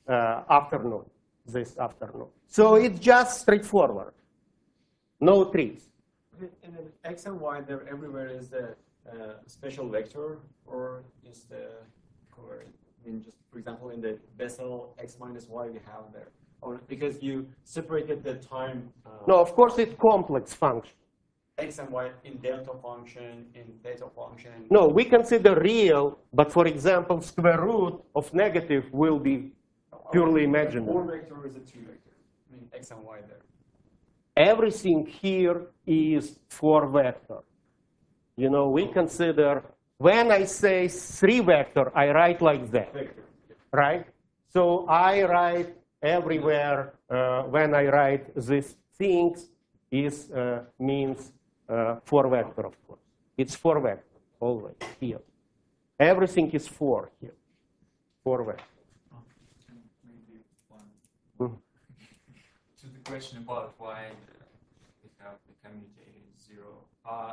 S1: this afternoon. So it's just straightforward. No tricks.
S3: And then x and y, there everywhere is the special vector, or is the covariant? I mean, just for example, in the Bessel x minus y we have there, or because you separated the time.
S1: No, of course it's complex function.
S3: X and y in delta function, in theta function.
S1: No, we consider real, but for example, square root of negative will be purely imaginary.
S3: 4 vector is a 2 vector. I mean, x and y there.
S1: Everything here is 4 vector. You know, we consider, when I say 3 vector, I write like that, right? So I write everywhere, when I write these things, is means 4 vector, of course. It's 4 vector, always, here. Everything is 4 here, 4 vector.
S6: Maybe one. To the question about why we have the commutator 0.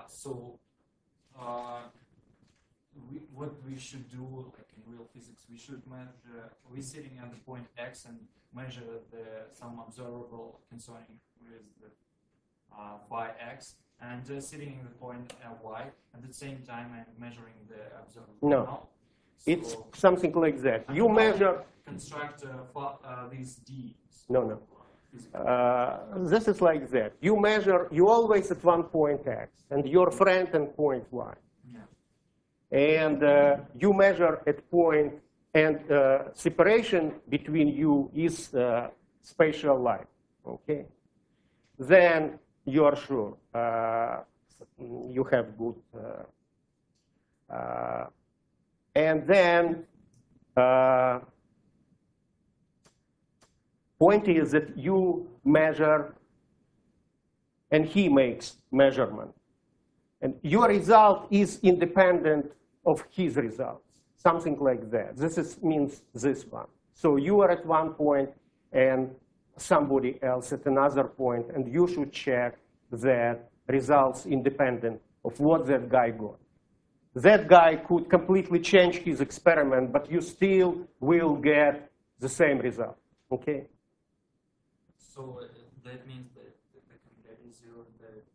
S6: What we should do, like in real physics, we should measure, we're sitting at the point x and measure some observable concerning with the phi x, and sitting in the point y at the same time and measuring the observable.
S1: No,
S6: So
S1: it's something like that. You measure.
S6: Construct these d's.
S1: No. This is like that. You measure, you always at one point x, and your friend at point y.
S6: Yeah.
S1: And you measure at point, and separation between you is spatial line, okay? Then you are sure you have good. And then point is that you measure, and he makes measurement. And your result is independent of his results, something like that. Means this one. So you are at one point and somebody else at another point, and you should check that results independent of what that guy got. That guy could completely change his experiment, but you still will get the same result, okay?
S6: So that means that the commutator is 0,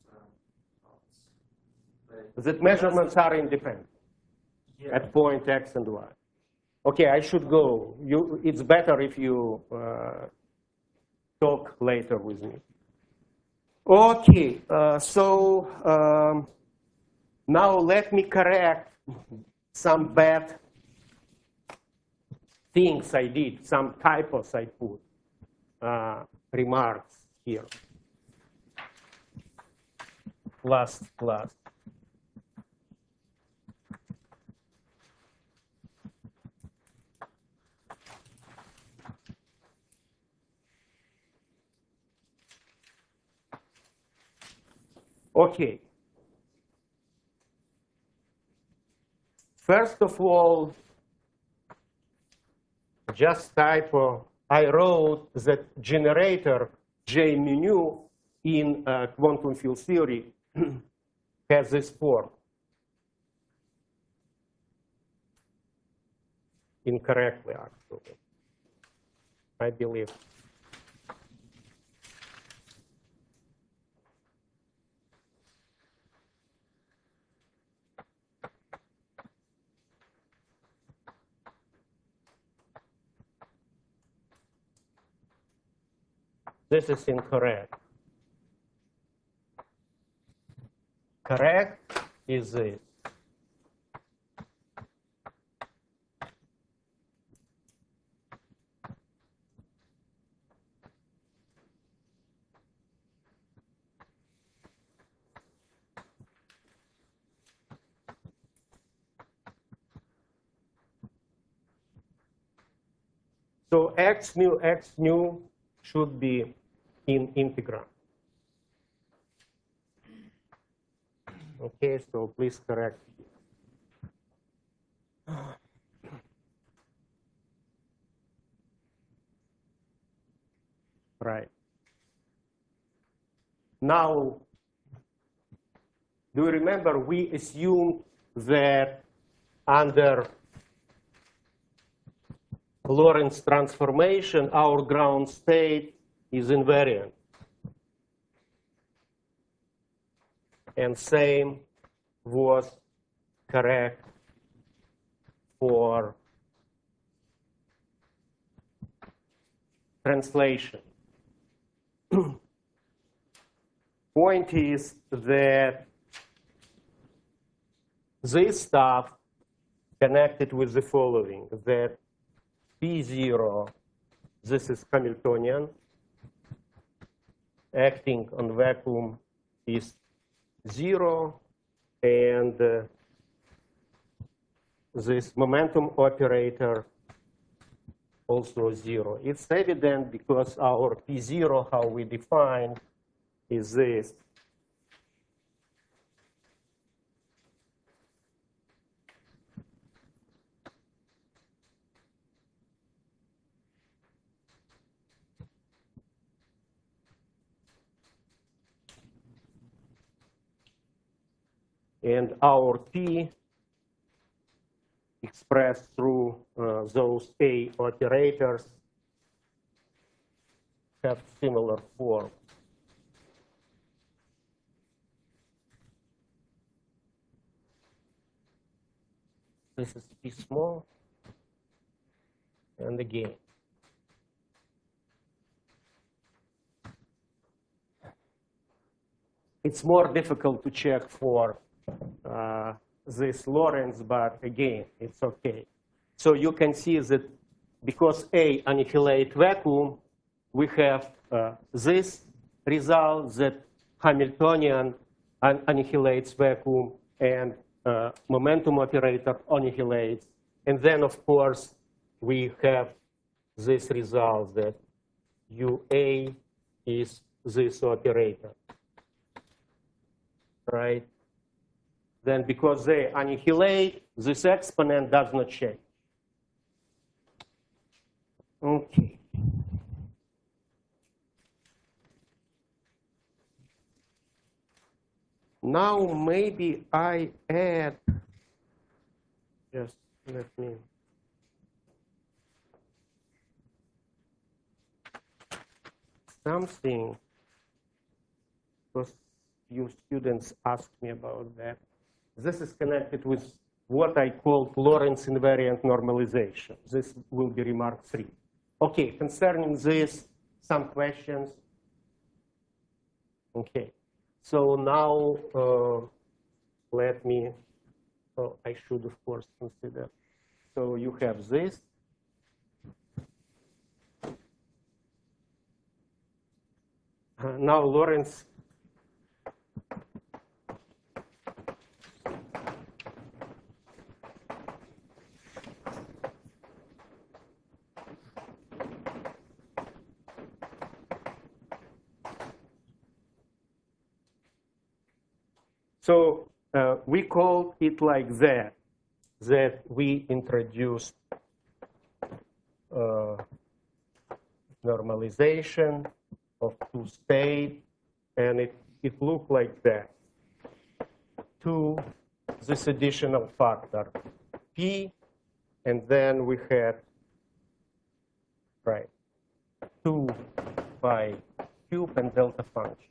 S1: That measurements are independent at point x and y. Okay, I should go. It's better if you talk later with me. Okay, so now let me correct some bad things I did, some typos I put, remarks here. Last class. Okay. First of all, just typo, I wrote that generator J mu in quantum field theory has this form. Incorrectly, actually, I believe. This is incorrect. Correct is this. So x nu should be in integram. Okay, so please correct. Right. Now, do you remember we assumed that under Lorentz transformation, our ground state is invariant. And same was correct for translation. Point is that this stuff connected with the following, that P0, this is Hamiltonian, acting on vacuum is 0, and this momentum operator also 0. It's evident because our P0, how we define, is this. And our P expressed through those A operators have similar form. This is P small, and again. It's more difficult to check for this Lorentz, but again, it's okay. So you can see that because A annihilate vacuum, we have this result that Hamiltonian annihilates vacuum and momentum operator annihilates. And then, of course, we have this result that UA is this operator, right? Then because they annihilate, this exponent does not change. Okay. Now maybe I add, just let me. Something, because you students asked me about that. This is connected with what I call Lorentz invariant normalization. This will be remark 3. Okay, concerning this, some questions. Okay, so now let me, I should of course consider. So you have this. Now Lorentz So we call it like that we introduced normalization of two-state, and it looked like that. To this additional factor, P, and then we had, right, 2 pi cube and delta function.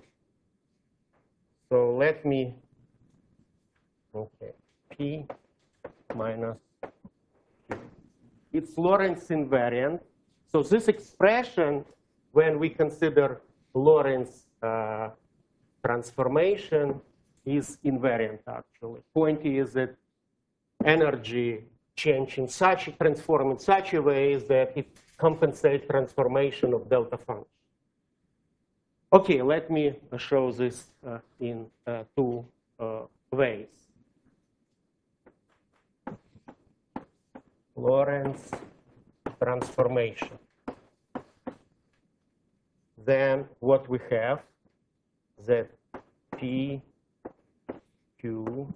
S1: So let me, okay, P minus Q. It's Lorentz invariant. So this expression, when we consider Lorentz transformation, is invariant actually. Point is that energy change in such, transform in such a way that it compensates transformation of delta function. Okay, let me show this in two ways. Lorentz transformation. Then what we have, that P, Q,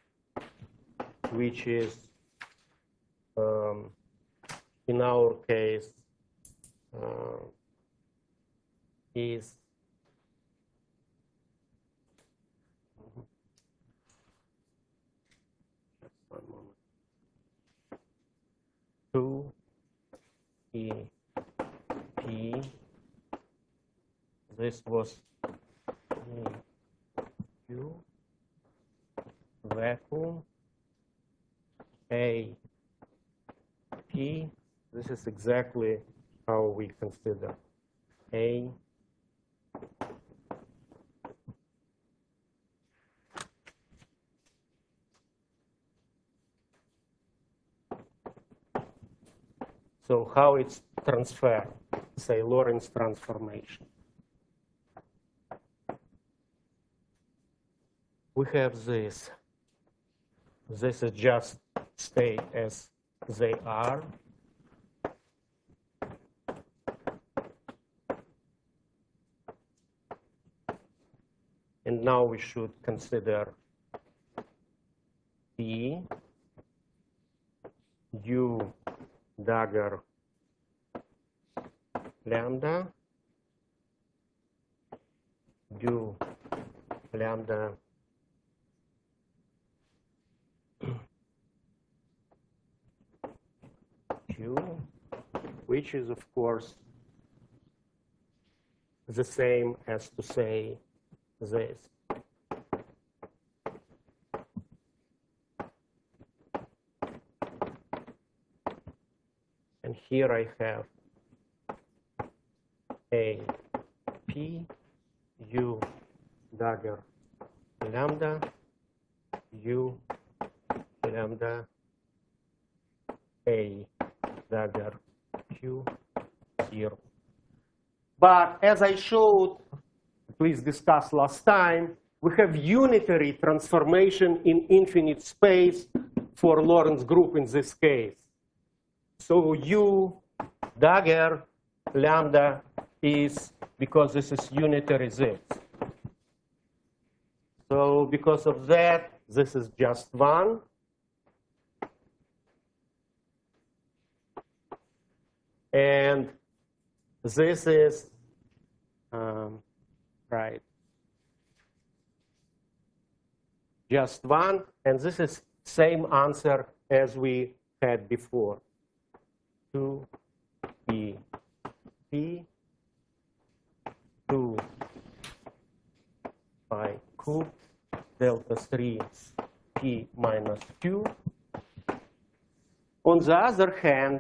S1: which is, in our case, is just one moment. 2 E P. This was E Q vacuum A P. This is exactly how we consider A so how it's transferred, say Lorentz transformation. We have this. This is just state as they are. And now we should consider P, U dagger lambda, U lambda Q, which is, of course, the same as to say this. And here I have A, P, U dagger lambda, U lambda, A dagger Q 0. But as I showed, please discuss last time, we have unitary transformation in infinite space for Lorentz group in this case. So U dagger lambda is, because this is unitary this. So because of that, this is just 1. And this is, right, just 1. And this is same answer as we had before. 2 E P 2 pi cube delta 3 P minus Q. On the other hand,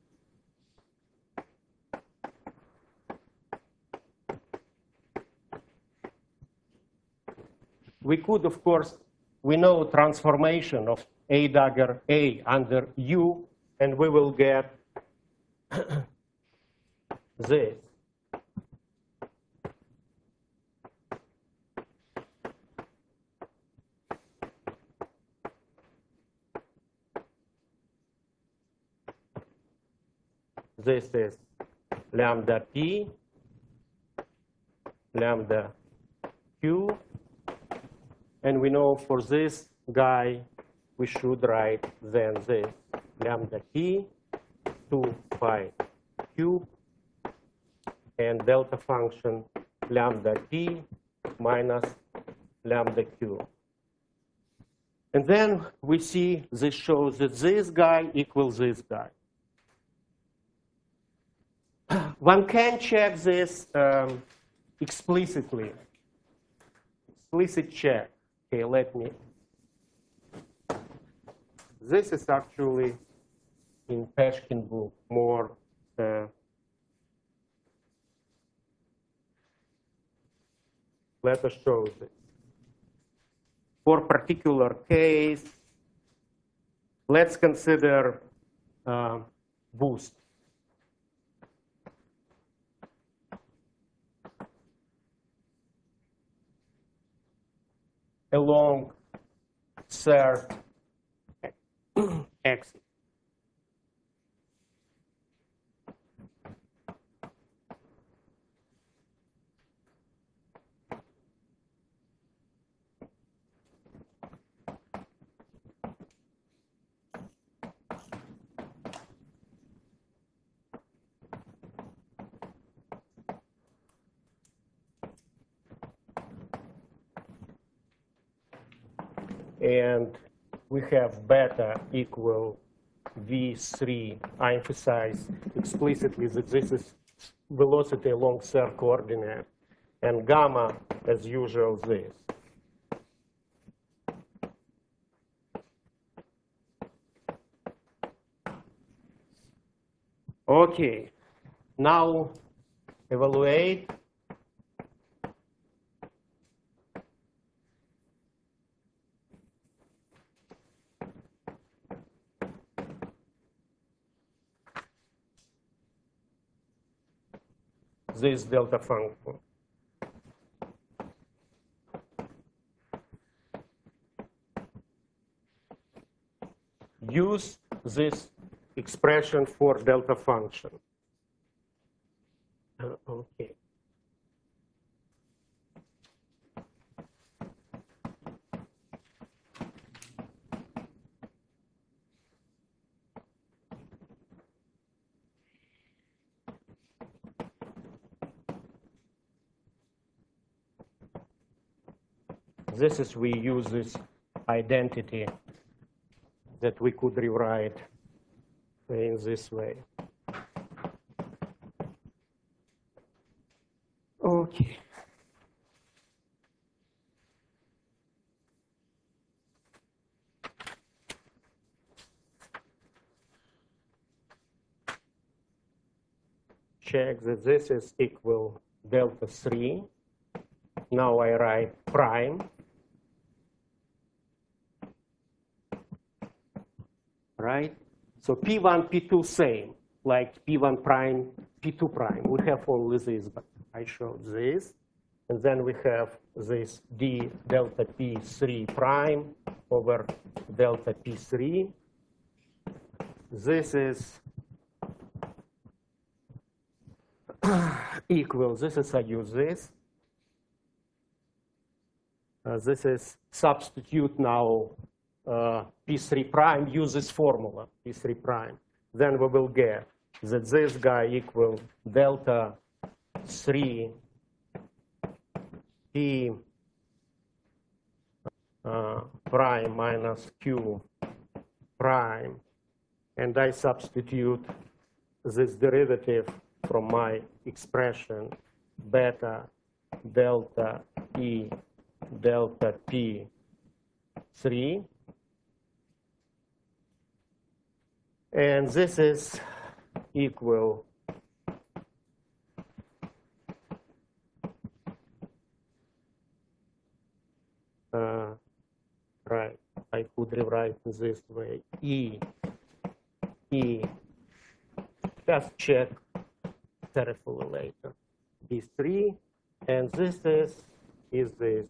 S1: we could, of course, we know transformation of A dagger A under U, and we will get this. This is lambda P, lambda Q, And we know for this guy, we should write then this lambda t 2 pi cube and delta function lambda t minus lambda cube. And then we see this shows that this guy equals this guy. One can check this explicitly. Explicit check. Okay, let me. This is actually in Peshkin book more. Let us show this. For particular case, let's consider boost. Along third axis. And we have beta equal V3. I emphasize explicitly that this is velocity along third coordinate. And gamma, as usual, this. Okay, now evaluate. This delta function. Use this expression for delta function. Okay. This is, we use this identity that we could rewrite in this way. Okay. Check that this is equal delta 3. Now I write prime. Right? So P1, P2 same, like P1 prime, P2 prime. We have only this, but I showed this. And then we have this D delta P3 prime over delta P3. This is equal, this is, I use this. This is substitute now P3 prime, use this formula, P3 prime. Then we will get that this guy equal delta 3 P prime minus Q prime. And I substitute this derivative from my expression, beta delta E delta P3. And this is equal right, I could rewrite this way, E, just check carefully later, P3, and this is this.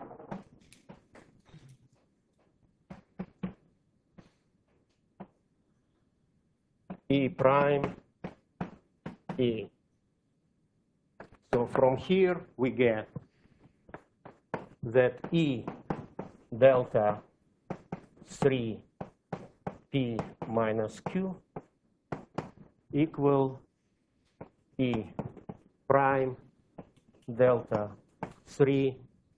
S1: E prime, E. So from here we get that E delta 3p minus q equal E prime delta 3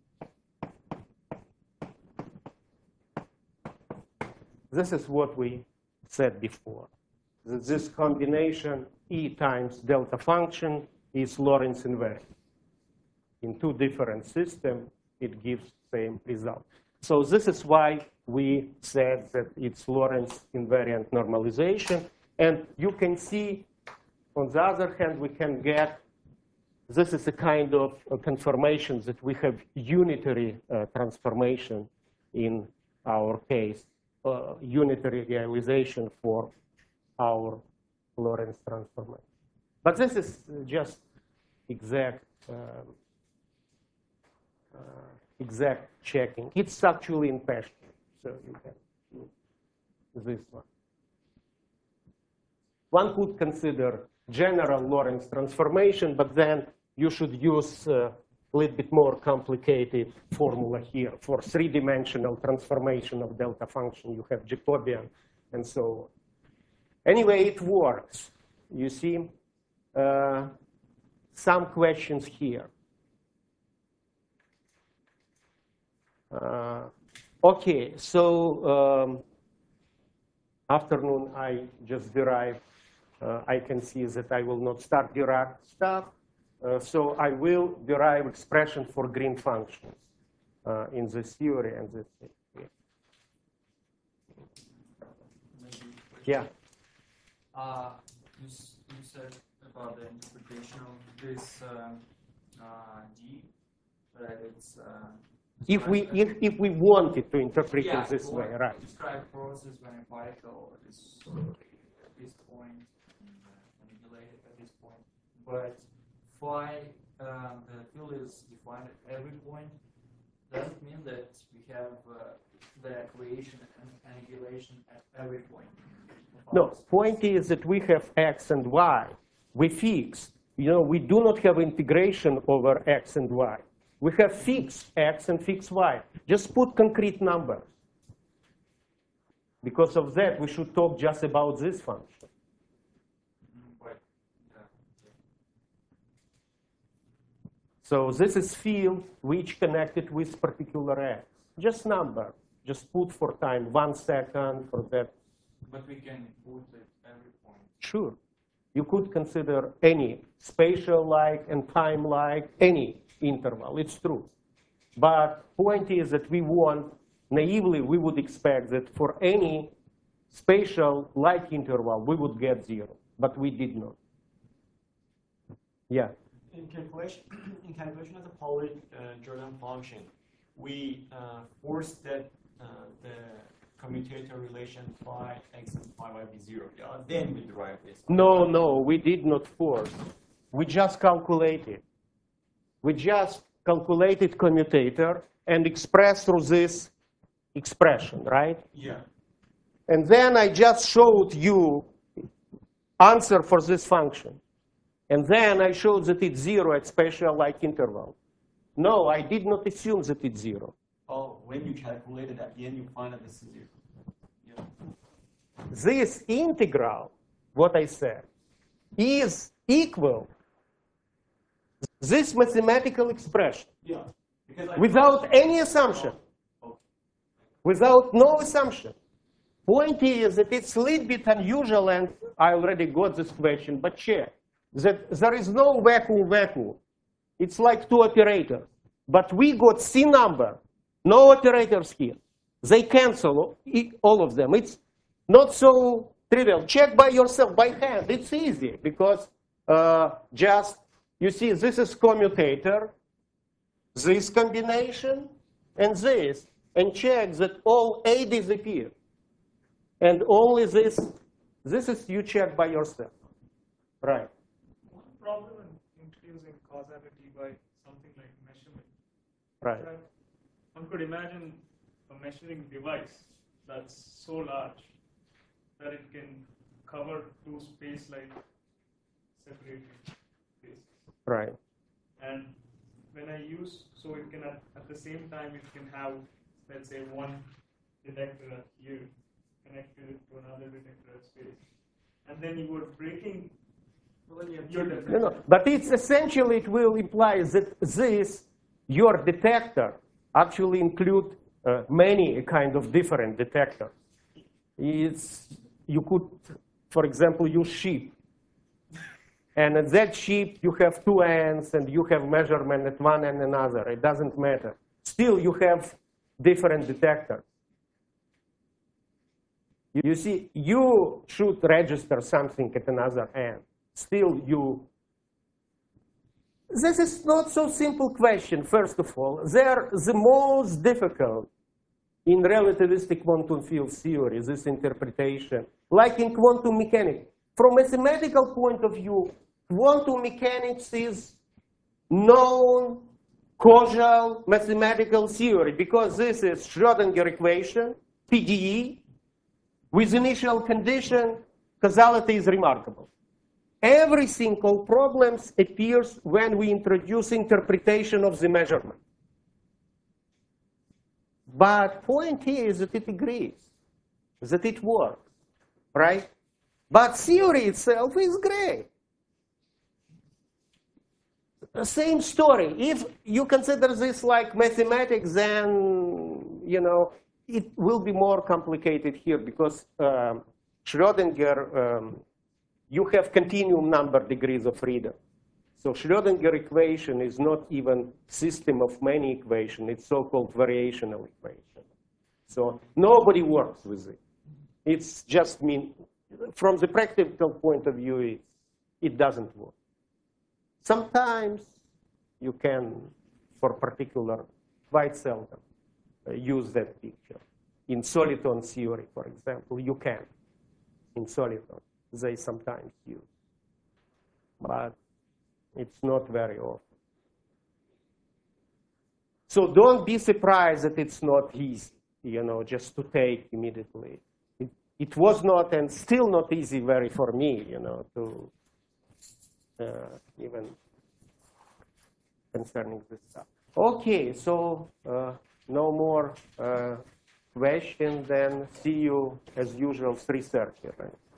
S1: this is what we said before. That this combination E times delta function is Lorentz invariant. In two different systems, it gives same result. So this is why we said that it's Lorentz invariant normalization. And you can see, on the other hand, we can get, this is a kind of a confirmation that we have unitary transformation in our case, unitary realization for our Lorentz transformation. But this is just exact exact checking. It's actually in Peschke, so you can use this one. One could consider general Lorentz transformation, but then you should use a little bit more complicated formula here. For three-dimensional transformation of delta function, you have Jacobian and so on. Anyway, it works. You see some questions here. Okay, so afternoon I just derived. I can see that I will not start Dirac stuff. So I will derive expression for green functions in this theory and this thing. Yeah.
S6: You said about the interpretation of this D, that it's
S1: if we wanted to interpret it this way, right?
S6: Describe process when a particle is at this point manipulated at this point, but phi the field is defined at every point. Does it mean that we have the creation and annihilation at every point?
S1: No, point is that we have x and y. We fix. You know, we do not have integration over x and y. We have fixed x and fixed y. Just put concrete numbers. Because of that, we should talk just about this function. So this is field which connected with particular x. Just number. Just put for time 1 second for that.
S6: But we can put it every point.
S1: Sure. You could consider any spatial-like and time-like, any interval. It's true. But point is that we want, naively, we would expect that for any spatial-like interval, we would get 0. But we did not. Yeah.
S3: In calculation of the Pauli Jordan function, we force that the commutator relation phi x and phi y be 0. Yeah, then we derive this.
S1: No, we did not force. We just calculated. We just calculated commutator and expressed through this expression, right?
S3: Yeah.
S1: And then I just showed you answer for this function. And then I showed that it's 0 at spatial-like interval. No, I did not assume that it's 0.
S3: Oh, when you calculate it at the end, you find that this is 0. Yeah.
S1: This integral, what I said, is equal this mathematical expression.
S3: Yeah. Because
S1: Without any assumption. Without no assumption. Point is that it's a little bit unusual, and I already got this question, but check. That there is no vacuum. It's like two operators. But we got C number. No operators here. They cancel all of them. It's not so trivial. Check by yourself, by hand. It's easy because just, you see, this is commutator, this combination, and this. And check that all A disappear. And only this is you check by yourself. Right.
S4: One problem in introducing causality by something like measurement.
S1: Right.
S4: That one could imagine a measuring device that's so large that it can cover two space-like separated spaces.
S1: Right.
S4: And when I use, so it can at the same time it can have let's say, one detector at here connected to another detector at space, and then you were breaking your definition.
S1: No, but it's essentially, it will imply that this, your detector, actually include many kind of different detectors. You could, for example, use sheep. And at that sheep, you have two ends, and you have measurement at one and another. It doesn't matter. Still, you have different detectors. You see, you should register something at another end. Still, this is not so simple question, first of all. They're the most difficult in relativistic quantum field theory, this interpretation, like in quantum mechanics. From a mathematical point of view, quantum mechanics is known causal mathematical theory because this is Schrödinger equation, PDE, with initial condition, causality is remarkable. Everything, all problems appears when we introduce interpretation of the measurement. But point here is that it agrees, that it works, right? But theory itself is great. Same story. If you consider this like mathematics, then it will be more complicated here because Schrödinger, you have continuum number degrees of freedom. So Schrödinger equation is not even system of many equations. It's so-called variational equation. So nobody works with it. It's just from the practical point of view, it doesn't work. Sometimes you can, for particular, quite seldom, use that picture. In soliton theory, for example, you can. In soliton, they sometimes use. But it's not very often. So don't be surprised that it's not easy, just to take immediately. It was not and still not easy for me, to even concerning this stuff. Okay, so no more questions, then see you as usual 3:30, right?